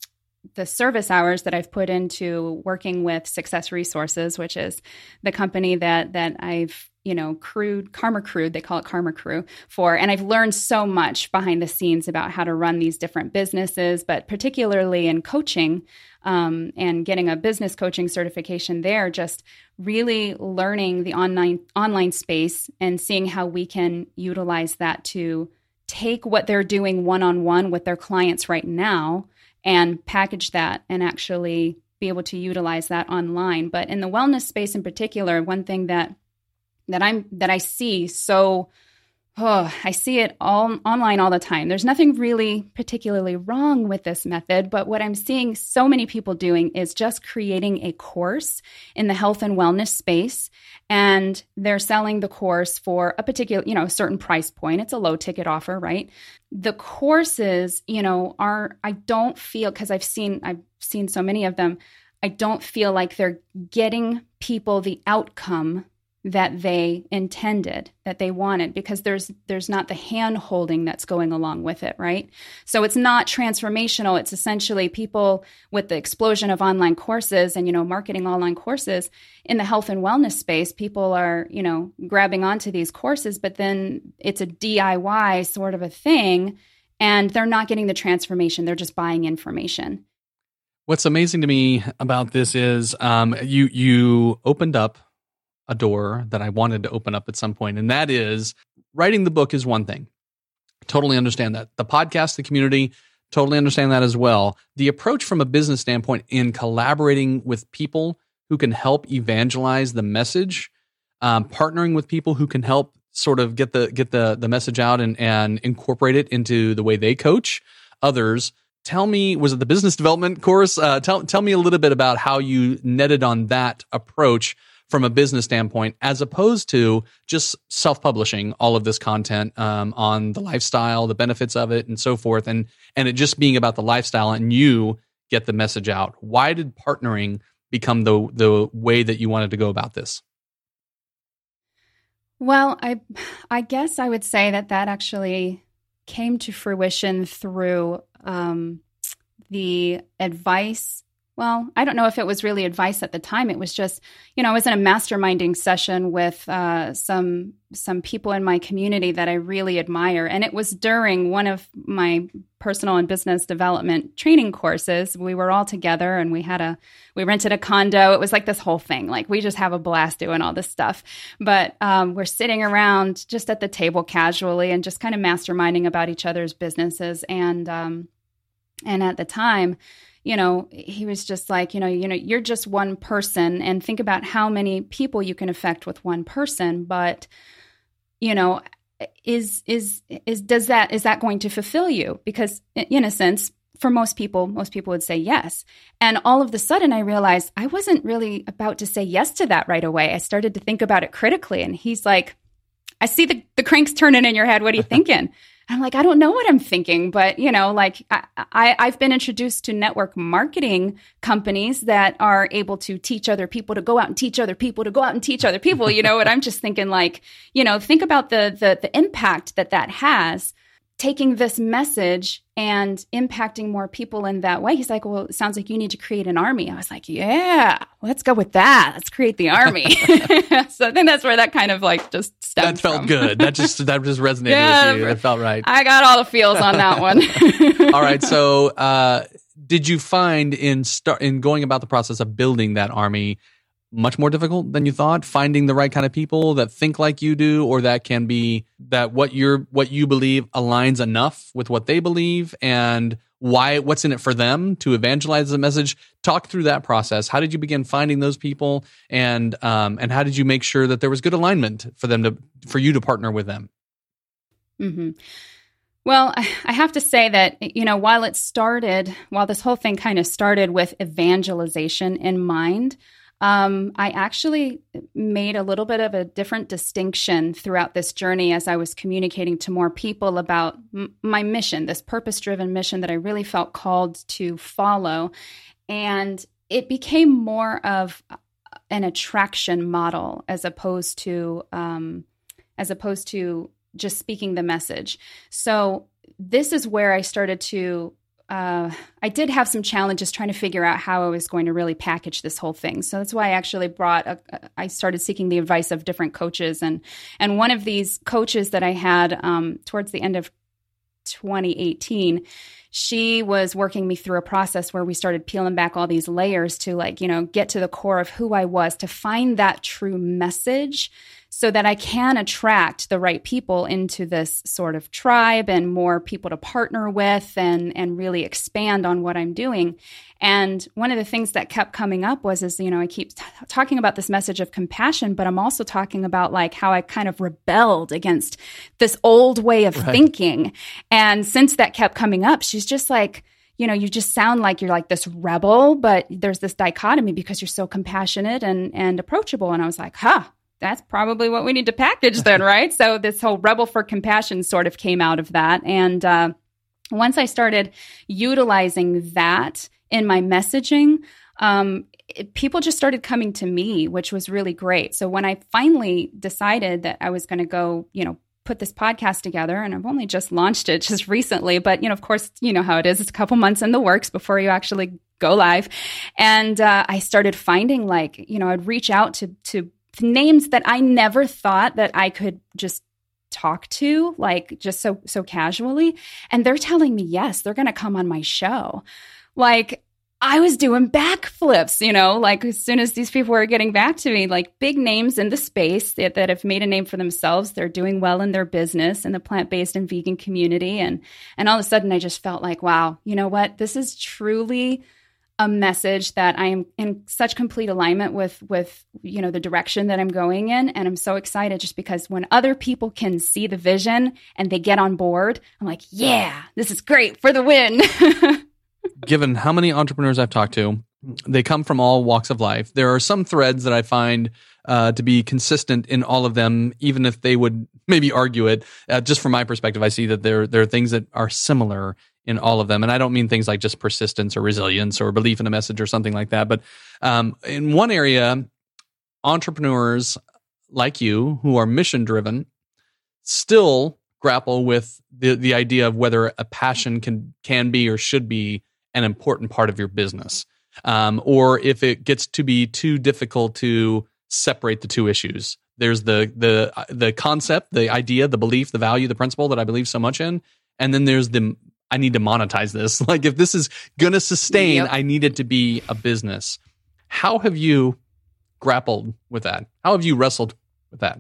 the service hours that I've put into working with Success Resources, which is the company that that I've, you know, crewed, Karma Crewed, they call it Karma Crew for. And I've learned so much behind the scenes about how to run these different businesses, but particularly in coaching um, and getting a business coaching certification there, just really learning the online online space and seeing how we can utilize that to take what they're doing one-on-one with their clients right now and package that and actually be able to utilize that online. But in the wellness space in particular, one thing that that I'm that I see so oh, I see it all online all the time. There's nothing really particularly wrong with this method, but what I'm seeing so many people doing is just creating a course in the health and wellness space, and they're selling the course for a particular, you know, a certain price point. It's a low ticket offer, right? The courses, you know, are, I don't feel, because I've seen, I've seen so many of them, I don't feel like they're getting people the outcome that they intended, that they wanted, because there's there's not the hand holding that's going along with it, right? So it's not transformational. It's essentially people with the explosion of online courses and, you know, marketing online courses in the health and wellness space, people are, you know, grabbing onto these courses, but then it's a D I Y sort of a thing, and they're not getting the transformation. They're just buying information. What's amazing to me about this is um, you you opened up a door that I wanted to open up at some point, and that is writing the book is one thing. Totally understand that. The podcast, the community, totally understand that as well. The approach from a business standpoint in collaborating with people who can help evangelize the message, um, partnering with people who can help sort of get the get the the message out and and incorporate it into the way they coach others. Tell me, was it the business development course? Uh, tell tell me a little bit about how you netted on that approach from a business standpoint, as opposed to just self-publishing all of this content um, on the lifestyle, the benefits of it, and so forth, and and it just being about the lifestyle and you get the message out. Why did partnering become the the way that you wanted to go about this? Well, I I guess I would say that that actually came to fruition through um, the advice. Well, I don't know if it was really advice at the time. It was just, you know, I was in a masterminding session with uh, some some people in my community that I really admire. And it was during one of my personal and business development training courses. We were all together and we had a, we rented a condo. It was like this whole thing. Like we just have a blast doing all this stuff. But um, we're sitting around just at the table casually and just kind of masterminding about each other's businesses. And um, and at the time, you know, he was just like, you know, you know, you're just one person, and think about how many people you can affect with one person. But, you know, is is is does that is that going to fulfill you? Because in a sense, for most people, most people would say yes. And all of a sudden, I realized I wasn't really about to say yes to that right away. I started to think about it critically, and he's like, "I see the the cranks turning in your head. What are you thinking?" I'm like, I don't know what I'm thinking, but, you know, like I, I, I've been introduced to network marketing companies that are able to teach other people to go out and teach other people to go out and teach other people, you know, and I'm just thinking like, you know, think about the the, the impact that that has, taking this message and impacting more people in that way. He's like, well, it sounds like you need to create an army. I was like, yeah, let's go with that. Let's create the army. So I think that's where that kind of like just stemmed That felt from. good. That just that just resonated Yeah, with you. It felt right. I got all the feels on that one. All right. So, uh, did you find in start in going about the process of building that army much more difficult than you thought? Finding the right kind of people that think like you do, or that can be that what you're what you believe aligns enough with what they believe, and why what's in it for them to evangelize the message? Talk through that process. How did you begin finding those people, and um, and how did you make sure that there was good alignment for them to for you to partner with them? Mm-hmm. Well, I have to say that, you know, while it started, while this whole thing kind of started with evangelization in mind, Um, I actually made a little bit of a different distinction throughout this journey as I was communicating to more people about m- my mission, this purpose-driven mission that I really felt called to follow. And it became more of an attraction model as opposed to um, as opposed to just speaking the message. So this is where I started to Uh, I did have some challenges trying to figure out how I was going to really package this whole thing. So that's why I actually brought, a, I started seeking the advice of different coaches. And and one of these coaches that I had um, towards the end of twenty eighteen, she was working me through a process where we started peeling back all these layers to like, you know, get to the core of who I was, to find that true message so that I can attract the right people into this sort of tribe and more people to partner with and, and really expand on what I'm doing. And one of the things that kept coming up was, is, you know, I keep t- talking about this message of compassion, but I'm also talking about like how I kind of rebelled against this old way of right. thinking. And since that kept coming up, she's just like, you know, you just sound like you're like this rebel, but there's this dichotomy because you're so compassionate and, and approachable. And I was like, huh, that's probably what we need to package then, right? So this whole rebel for compassion sort of came out of that. And uh, once I started utilizing that in my messaging, um, it, people just started coming to me, which was really great. So when I finally decided that I was going to go, you know, put this podcast together, and I've only just launched it just recently, but, you know, of course, you know how it is. It's a couple months in the works before you actually go live. And uh, I started finding like, you know, I'd reach out to to names that I never thought that I could just talk to, like just so so casually. And they're telling me, yes, they're going to come on my show. Like, I was doing backflips, you know, like as soon as these people were getting back to me, like big names in the space that, that have made a name for themselves. They're doing well in their business in the plant-based and vegan community. And, and all of a sudden I just felt like, wow, you know what? This is truly a message that I am in such complete alignment with, with, you know, the direction that I'm going in. And I'm so excited just because when other people can see the vision and they get on board, I'm like, yeah, this is great for the win. Given how many entrepreneurs I've talked to, they come from all walks of life. There are some threads that I find uh, to be consistent in all of them, even if they would maybe argue it. Uh, just from my perspective, I see that there, there are things that are similar in all of them. And I don't mean things like just persistence or resilience or belief in a message or something like that. But um, in one area, entrepreneurs like you who are mission driven still grapple with the, the idea of whether a passion can, can be or should be an important part of your business. Um, or if it gets to be too difficult to separate the two issues. There's the the the concept, the idea, the belief, the value, the principle that I believe so much in. And then there's the, I need to monetize this. Like if this is going to sustain, yep. I need it to be a business. How have you grappled with that? How have you wrestled with that?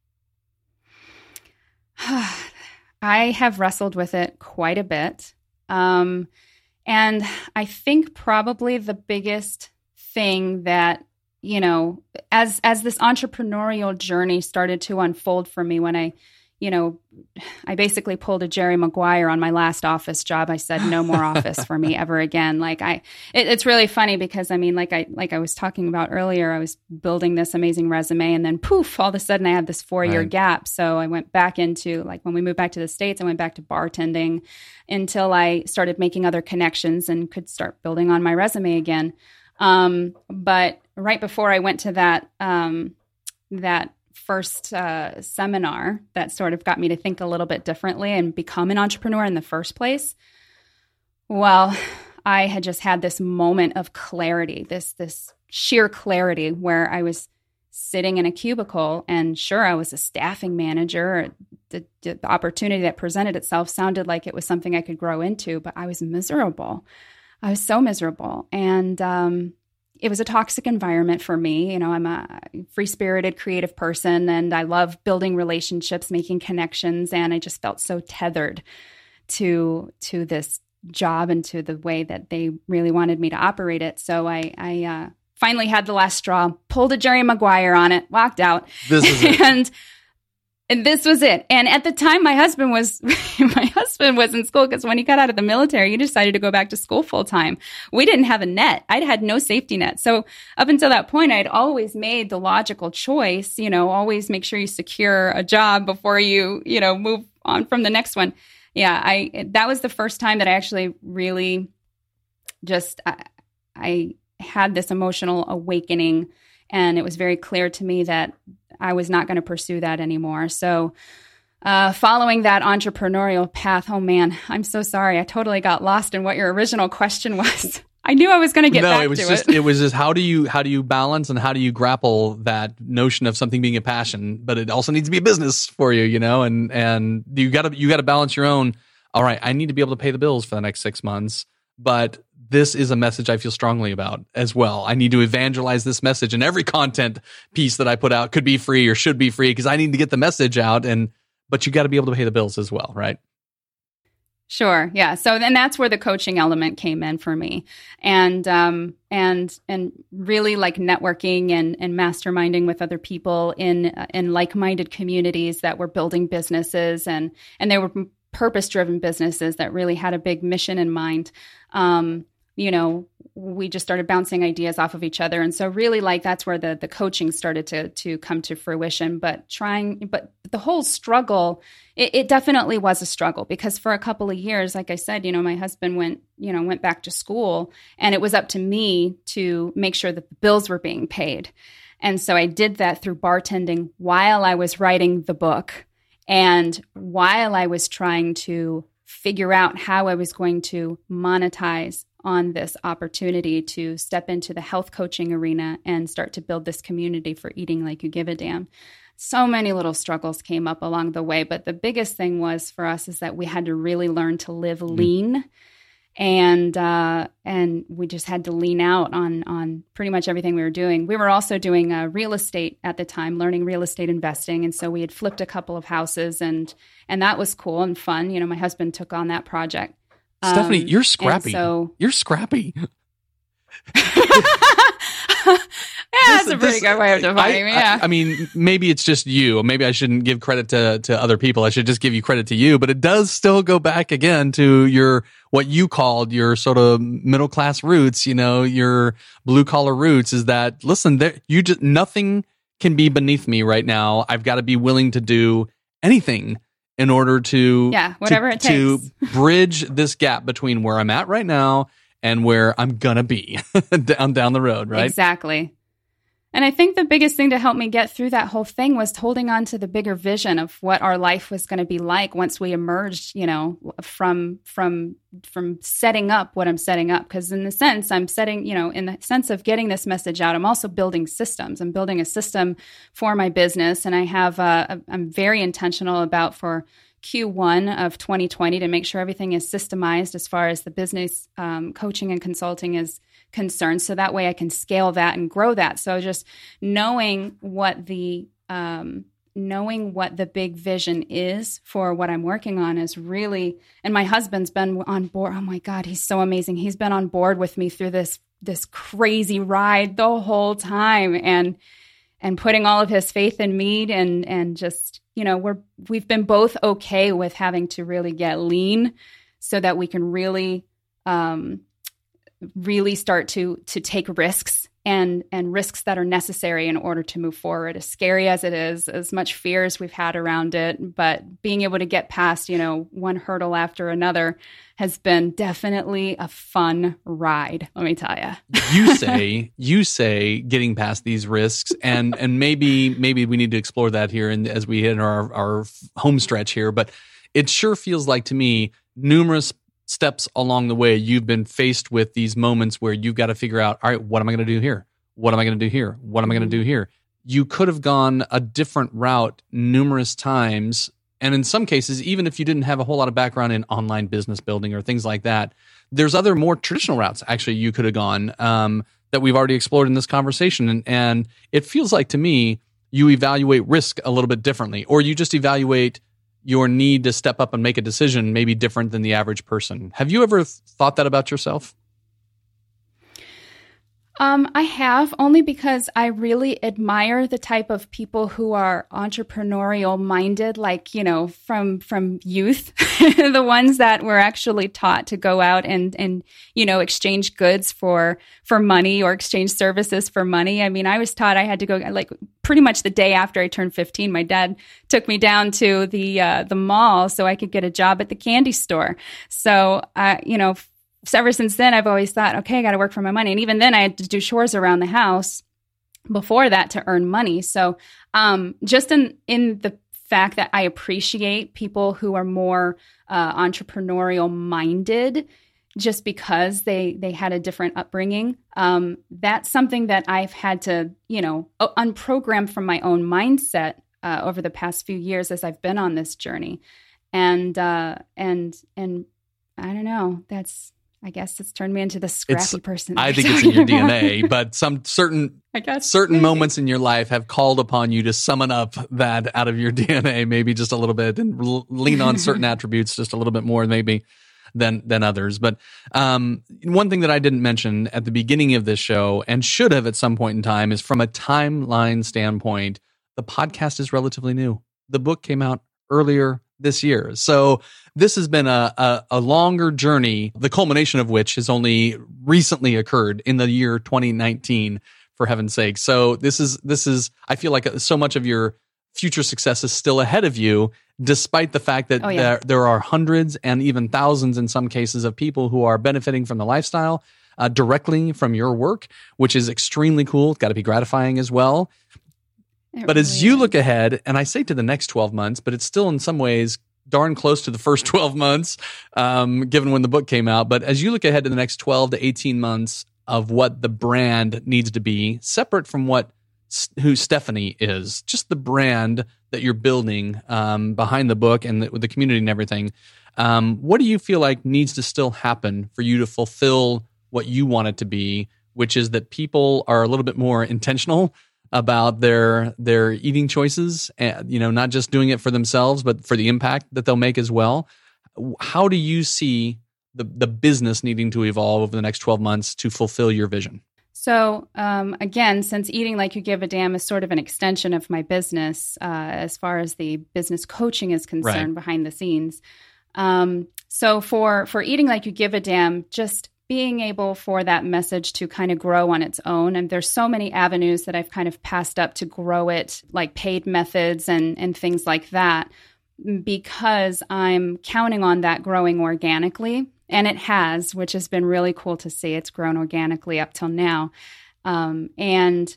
I have wrestled with it quite a bit. Um, and I think probably the biggest thing that, you know, as as this entrepreneurial journey started to unfold for me when I, you know, I basically pulled a Jerry Maguire on my last office job. I said, no more office for me ever again. Like I, it, it's really funny because I mean, like I, like I was talking about earlier, I was building this amazing resume and then poof, all of a sudden I had this four year right. gap. So I went back into like, when we moved back to the States, I went back to bartending until I started making other connections and could start building on my resume again. Um, but right before I went to that, um, that, first uh, seminar that sort of got me to think a little bit differently and become an entrepreneur in the first place. Well, I had just had this moment of clarity, this this sheer clarity where I was sitting in a cubicle and sure, I was a staffing manager. The, the opportunity that presented itself sounded like it was something I could grow into, but I was miserable. I was so miserable. And um it was a toxic environment for me. You know, I'm a free-spirited, creative person, and I love building relationships, making connections, and I just felt so tethered to to this job and to the way that they really wanted me to operate it. So I, I uh, finally had the last straw, pulled a Jerry Maguire on it, walked out, this is it. and and this was it. And at the time, my husband was my husband was in school because when he got out of the military, he decided to go back to school full time. We didn't have a net. I'd had no safety net. So up until that point, I'd always made the logical choice, you know, always make sure you secure a job before you, you know, move on from the next one. Yeah, I that was the first time that I actually really just I, I had this emotional awakening. And it was very clear to me that I was not going to pursue that anymore. So uh, following that entrepreneurial path, oh man, I'm so sorry. I totally got lost in what your original question was. I knew I was going to get no, back it was to just, it. It was just how do you how do you balance and how do you grapple that notion of something being a passion, but it also needs to be a business for you, you know, and and you got to you got to balance your own. All right, I need to be able to pay the bills for the next six months, but this is a message I feel strongly about as well. I need to evangelize this message, and every content piece that I put out could be free or should be free because I need to get the message out. And but you got to be able to pay the bills as well, right? Sure, yeah. So then that's where the coaching element came in for me, and um, and and really like networking and and masterminding with other people in uh, in like-minded communities that were building businesses, and and they were purpose-driven businesses that really had a big mission in mind. Um, you know, we just started bouncing ideas off of each other. And so really like that's where the the coaching started to to come to fruition. But trying, but the whole struggle, it, it definitely was a struggle because for a couple of years, like I said, you know, my husband went, you know, went back to school and it was up to me to make sure that the bills were being paid. And so I did that through bartending while I was writing the book and while I was trying to figure out how I was going to monetize on this opportunity to step into the health coaching arena and start to build this community for eating like you give a damn. So many little struggles came up along the way, but the biggest thing was for us is that we had to really learn to live lean And uh, and we just had to lean out on on pretty much everything we were doing. We were also doing uh, real estate at the time, learning real estate investing, and so we had flipped a couple of houses, and and that was cool and fun. You know, my husband took on that project. Stephanie, Um, you're scrappy. So, you're scrappy. yeah, that's This- a pretty this- good way of defining I, me. Yeah. I, I mean, maybe it's just you. Maybe I shouldn't give credit to, to other people. I should just give you credit to you. But it does still go back again to your what you called your sort of middle class roots. You know, your blue collar roots. Is that listen? There, you just nothing can be beneath me right now. I've got to be willing to do anything in order to Yeah, whatever to, it to takes. bridge this gap between where I'm at right now and where I'm gonna be down down the road. Right. Exactly. And I think the biggest thing to help me get through that whole thing was holding on to the bigger vision of what our life was going to be like once we emerged, you know, from from from setting up what I'm setting up. Because in the sense, I'm setting, you know, in the sense of getting this message out, I'm also building systems. I'm building a system for my business, and I have uh, I'm very intentional about for Q one of twenty twenty to make sure everything is systemized as far as the business um, coaching and consulting is concerned. So that way I can scale that and grow that. So just knowing what the um, knowing what the big vision is for what I'm working on is really, and my husband's been on board. Oh my God, he's so amazing. He's been on board with me through this this crazy ride the whole time, and and putting all of his faith in me, and and just, you know, we're we've been both okay with having to really get lean so that we can really um, really start to to take risks and and risks that are necessary in order to move forward. As scary as it is, as much fear as we've had around it, but being able to get past, you know, one hurdle after another has been definitely a fun ride, let me tell you. you say you say getting past these risks, and and maybe maybe we need to explore that here and as we hit our our home stretch here, but it sure feels like to me numerous steps along the way you've been faced with these moments where you've got to figure out, all right, what am I going to do here? What am I going to do here? What am I going to do here? You could have gone a different route numerous times. And in some cases, even if you didn't have a whole lot of background in online business building or things like that, there's other more traditional routes actually you could have gone um, that we've already explored in this conversation. And, and it feels like to me, you evaluate risk a little bit differently, or you just evaluate your need to step up and make a decision maybe different than the average person. Have you ever thought that about yourself? Um, I have, only because I really admire the type of people who are entrepreneurial minded, like, you know, from from youth, the ones that were actually taught to go out and, and, you know, exchange goods for for money or exchange services for money. I mean, I was taught I had to go, like, pretty much the day after I turned fifteen, my dad took me down to the uh, the mall so I could get a job at the candy store. So, uh, you know, So ever since then, I've always thought, okay, I got to work for my money. And even then I had to do chores around the house before that to earn money. So um, just in, in the fact that I appreciate people who are more uh, entrepreneurial minded, just because they, they had a different upbringing, um, that's something that I've had to, you know, unprogram from my own mindset uh, over the past few years as I've been on this journey. And, uh, and, and I don't know, that's, I guess it's turned me into the scrappy It's, person. I think it's in your D N A, but some certain I guess certain maybe. moments in your life have called upon you to summon up that out of your D N A, maybe just a little bit, and l- lean on certain attributes just a little bit more, maybe than than others. But um, one thing that I didn't mention at the beginning of this show, and should have at some point in time, is from a timeline standpoint, the podcast is relatively new. The book came out earlier this year. So this has been a, a, a longer journey, the culmination of which has only recently occurred in the year twenty nineteen, for heaven's sake. So this is, this is, I feel like so much of your future success is still ahead of you, despite the fact that Oh, yeah. there, there are hundreds and even thousands in some cases of people who are benefiting from the lifestyle uh, directly from your work, which is extremely cool. It's got to be gratifying as well. It But as really you is. look ahead, and I say to the next twelve months, but it's still in some ways darn close to the first twelve months, um, given when the book came out. But as you look ahead to the next twelve to eighteen months of what the brand needs to be, separate from what who Stephanie is, just the brand that you're building um, behind the book and the, with the community and everything, Um, what do you feel like needs to still happen for you to fulfill what you want it to be, which is that people are a little bit more intentional about their their eating choices, and, you know, not just doing it for themselves, but for the impact that they'll make as well? How do you see the the business needing to evolve over the next twelve months to fulfill your vision? So um, again, since Eating Like You Give a Damn is sort of an extension of my business, uh, as far as the business coaching is concerned, right. behind the scenes. Um, so for for Eating Like You Give a Damn, just being able for that message to kind of grow on its own. And there's so many avenues that I've kind of passed up to grow it, like paid methods and and things like that, because I'm counting on that growing organically. And it has, which has been really cool to see. It's grown organically up till now. Um, and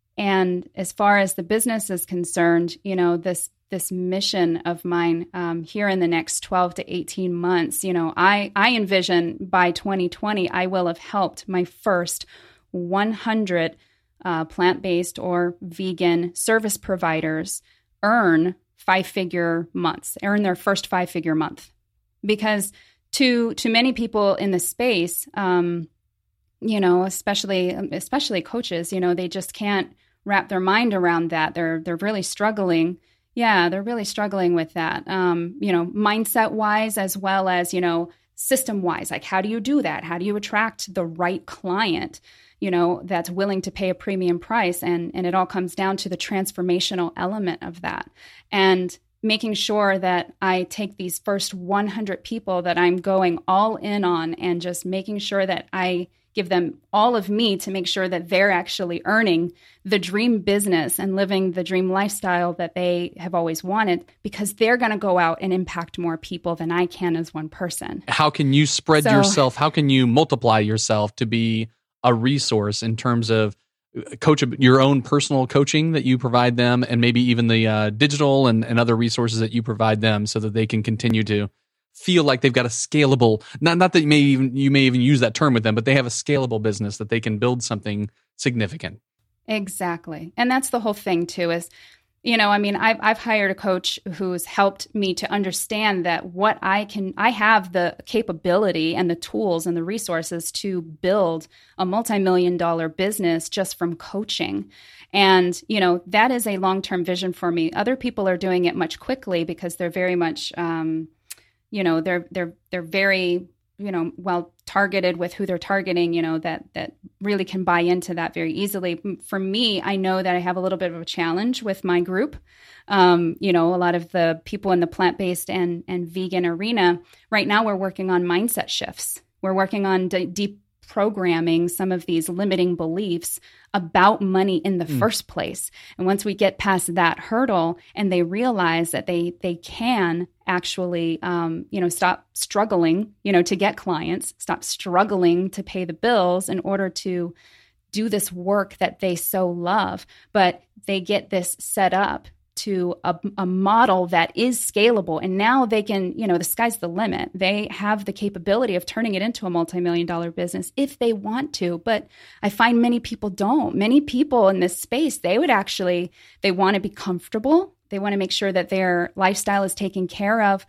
and as far as the business is concerned, you know, this this mission of mine um, here in the next twelve to eighteen months, you know, I, I envision by twenty twenty, I will have helped my first one hundred uh, plant-based or vegan service providers earn five-figure months, earn their first five-figure month. Because to to many people in the space, um, you know, especially especially coaches, you know, they just can't wrap their mind around that. They're they're really struggling. Yeah, they're really struggling with that. Um, you know, mindset wise, as well as, you know, system wise. Like, how do you do that? How do you attract the right client, you know, that's willing to pay a premium price? And and it all comes down to the transformational element of that. And making sure that I take these first one hundred people that I'm going all in on, and just making sure that I give them all of me to make sure that they're actually earning the dream business and living the dream lifestyle that they have always wanted, because they're going to go out and impact more people than I can as one person. How can you spread so, yourself? How can you multiply yourself to be a resource in terms of coach your own personal coaching that you provide them, and maybe even the uh, digital and, and other resources that you provide them, so that they can continue to feel like they've got a scalable, not not that you may even you may even use that term with them, but they have a scalable business that they can build something significant. Exactly. And that's the whole thing too, is, you know, I mean, I've, I've hired a coach who's helped me to understand that what I can, I have the capability and the tools and the resources to build a multi-million dollar business just from coaching. And, you know, that is a long-term vision for me. Other people are doing it much quickly because they're very much, um, you know, they're, they're, they're very, you know, well targeted with who they're targeting, you know, that, that really can buy into that very easily. For me, I know that I have a little bit of a challenge with my group. Um, you know, a lot of the people in the plant-based and, and vegan arena right now, we're working on mindset shifts. We're working on d- deep programming some of these limiting beliefs about money in the mm. first place. And once we get past that hurdle and they realize that they they can actually, um, you know, stop struggling, you know, to get clients, stop struggling to pay the bills in order to do this work that they so love, but they get this set up to a, a model that is scalable. And now they can, you know, the sky's the limit. They have the capability of turning it into a multi-million dollar business if they want to. But I find many people don't. Many people in this space, they would actually, they want to be comfortable. They want to make sure that their lifestyle is taken care of,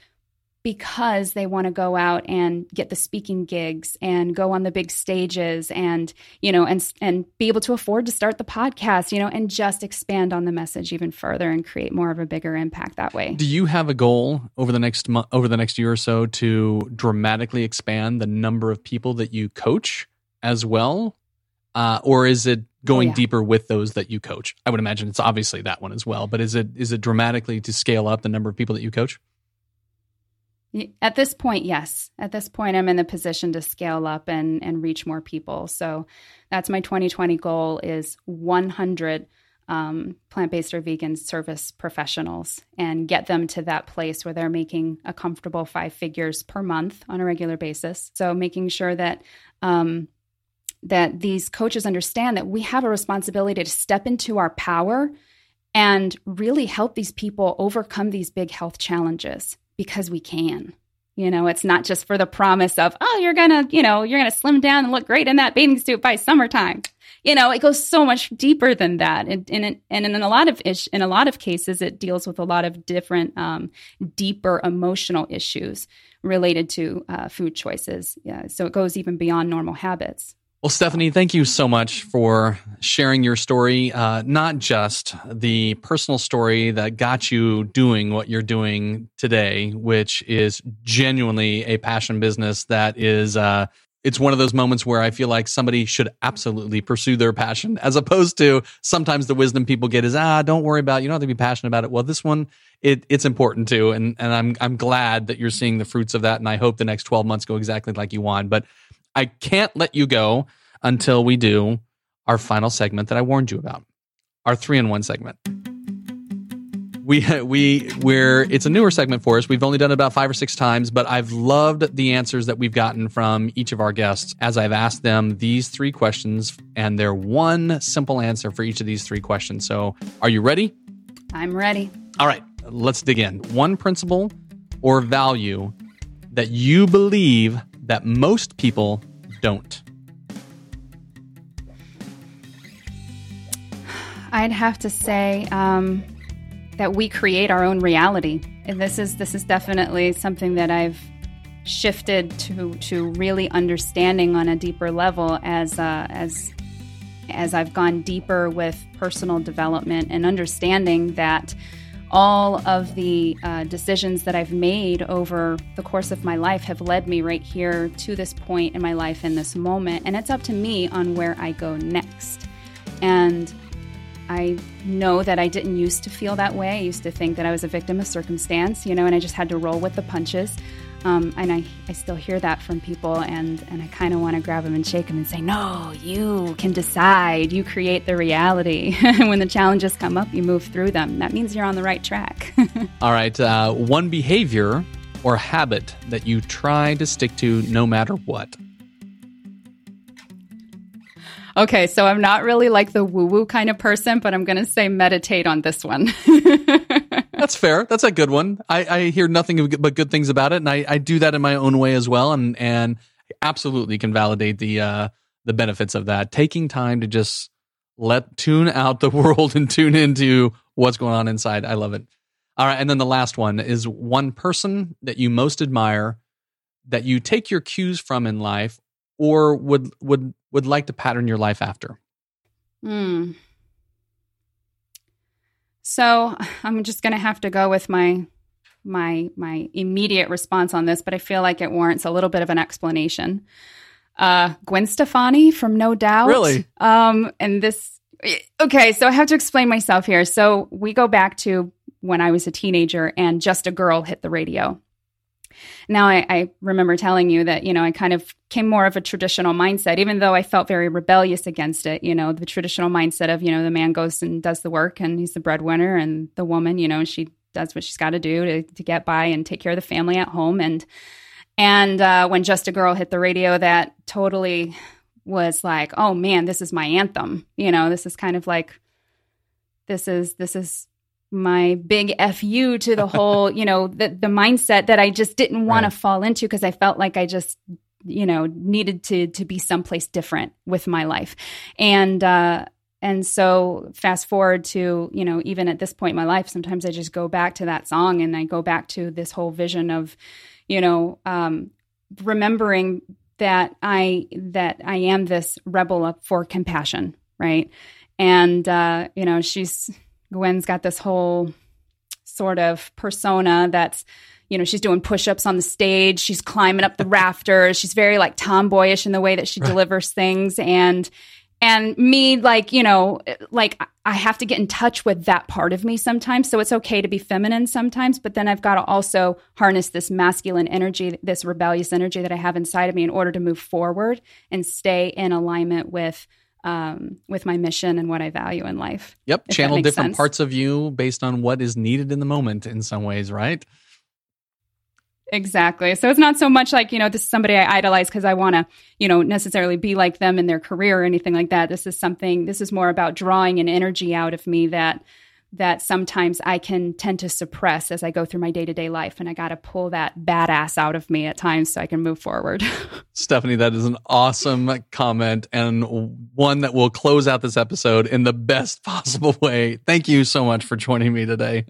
because they want to go out and get the speaking gigs and go on the big stages and, you know, and and be able to afford to start the podcast, you know, and just expand on the message even further and create more of a bigger impact that way. Do you have a goal over the next month, over the next year or so, to dramatically expand the number of people that you coach as well? Uh, or is it going oh, yeah. deeper with those that you coach? I would imagine it's obviously that one as well, but is it is it dramatically to scale up the number of people that you coach? At this point, yes. At this point, I'm in the position to scale up and, and reach more people. So that's my twenty twenty goal, is one hundred um, plant-based or vegan service professionals, and get them to that place where they're making a comfortable five figures per month on a regular basis. So making sure that um, that these coaches understand that we have a responsibility to step into our power and really help these people overcome these big health challenges. Because we can, you know, it's not just for the promise of, oh, you're going to, you know, you're going to slim down and look great in that bathing suit by summertime. you know, it goes so much deeper than that. And, and, and in a lot of ish, in a lot of cases, it deals with a lot of different, um, deeper emotional issues related to uh, food choices. Yeah, so it goes even beyond normal habits. Well, Stephanie, thank you so much for sharing your story, uh, not just the personal story that got you doing what you're doing today, which is genuinely a passion business that is, uh, it's one of those moments where I feel like somebody should absolutely pursue their passion, as opposed to sometimes the wisdom people get is, ah, don't worry about it. You don't have to be passionate about it. Well, this one, it, it's important too. And, and I'm, I'm glad that you're seeing the fruits of that. And I hope the next twelve months go exactly like you want. But I can't let you go until we do our final segment that I warned you about, our three-in-one segment. We we we're it's a newer segment for us. We've only done it about five or six times, but I've loved the answers that we've gotten from each of our guests as I've asked them these three questions, and they're one simple answer for each of these three questions. So, are you ready? I'm ready. All right, let's dig in. One principle or value that you believe that most people don't. I'd have to say um, that we create our own reality. And this is this is definitely something that I've shifted to to really understanding on a deeper level as uh, as as I've gone deeper with personal development and understanding that all of the uh, decisions that I've made over the course of my life have led me right here to this point in my life in this moment. And it's up to me on where I go next. And I know that I didn't used to feel that way. I used to think that I was a victim of circumstance, you know, and I just had to roll with the punches. Um, and I, I still hear that from people, and, and I kind of want to grab them and shake them and say, no, you can decide. You create the reality. When the challenges come up, you move through them. That means you're on the right track. All right. Uh, one behavior or habit that you try to stick to no matter what. Okay, so I'm not really like the woo-woo kind of person, but I'm going to say meditate on this one. That's fair. That's a good one. I, I hear nothing but good things about it, and I, I do that in my own way as well, and and absolutely can validate the uh, the benefits of that. Taking time to just let tune out the world and tune into what's going on inside. I love it. All right, and then the last one is one person that you most admire, that you take your cues from in life, or would would would like to pattern your life after. Hmm. So I'm just going to have to go with my my my immediate response on this, but I feel like it warrants a little bit of an explanation. Uh, Gwen Stefani from No Doubt. Really? Um, and this, okay, so I have to explain myself here. So we go back to when I was a teenager and Just a Girl hit the radio. Now, I, I remember telling you that, you know, I kind of came more of a traditional mindset, even though I felt very rebellious against it. You know, the traditional mindset of, you know, the man goes and does the work and he's the breadwinner, and the woman, you know, she does what she's got to do to, to get by and take care of the family at home. And and uh, when Just a Girl hit the radio, that totally was like, oh man, this is my anthem. You know, this is kind of like, this is this is. my big F you to the whole, you know, the, the mindset that I just didn't want Right. to fall into, because I felt like I just, you know, needed to to be someplace different with my life. And uh, and so fast forward to, you know, even at this point in my life, sometimes I just go back to that song and I go back to this whole vision of, you know, um, remembering that I that I am this rebel for compassion, right? And uh, you know, she's Gwen's got this whole sort of persona that's, you know, she's doing push-ups on the stage. She's climbing up the rafters. She's very like tomboyish in the way that she right. delivers things. And, and me, like, you know, like I have to get in touch with that part of me sometimes. So it's okay to be feminine sometimes, but then I've got to also harness this masculine energy, this rebellious energy that I have inside of me in order to move forward and stay in alignment with Um, with my mission and what I value in life. Yep. Channel different sense. parts of you based on what is needed in the moment in some ways, right? Exactly. So it's not so much like, you know, this is somebody I idolize because I want to, you know, necessarily be like them in their career or anything like that. This is something, this is more about drawing an energy out of me that that sometimes I can tend to suppress as I go through my day-to-day life. And I got to pull that badass out of me at times so I can move forward. Stephanie, that is an awesome comment and one that will close out this episode in the best possible way. Thank you so much for joining me today.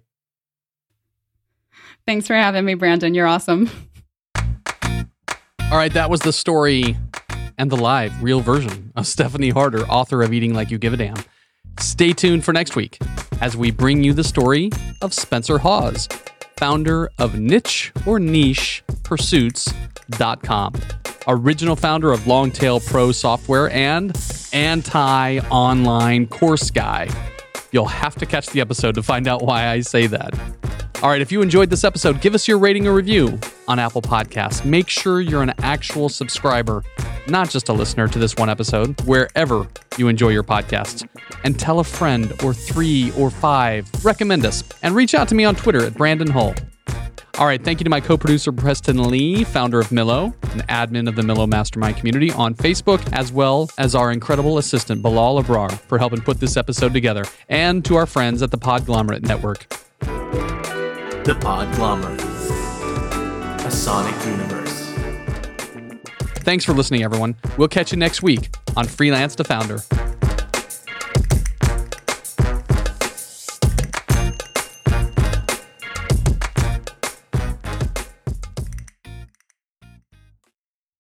Thanks for having me, Brandon. You're awesome. All right, that was the story and the live, real version of Stephanie Harder, author of Eating Like You Give a Damn. Stay tuned for next week as we bring you the story of Spencer Hawes, founder of niche or niche pursuits dot com, original founder of Longtail Pro Software and anti-online course guy. You'll have to catch the episode to find out why I say that. All right, if you enjoyed this episode, give us your rating or review on Apple Podcasts. Make sure you're an actual subscriber, not just a listener to this one episode, wherever you enjoy your podcasts. And tell a friend or three or five. Recommend us. And reach out to me on Twitter at Brandon Hull. All right, thank you to my co-producer, Preston Lee, founder of Millo, and admin of the Millo Mastermind community on Facebook, as well as our incredible assistant, Bilal Abrar, for helping put this episode together, and to our friends at the Podglomerate Network. The Podglomerate, a sonic universe. Thanks for listening, everyone. We'll catch you next week on Freelance to Founder.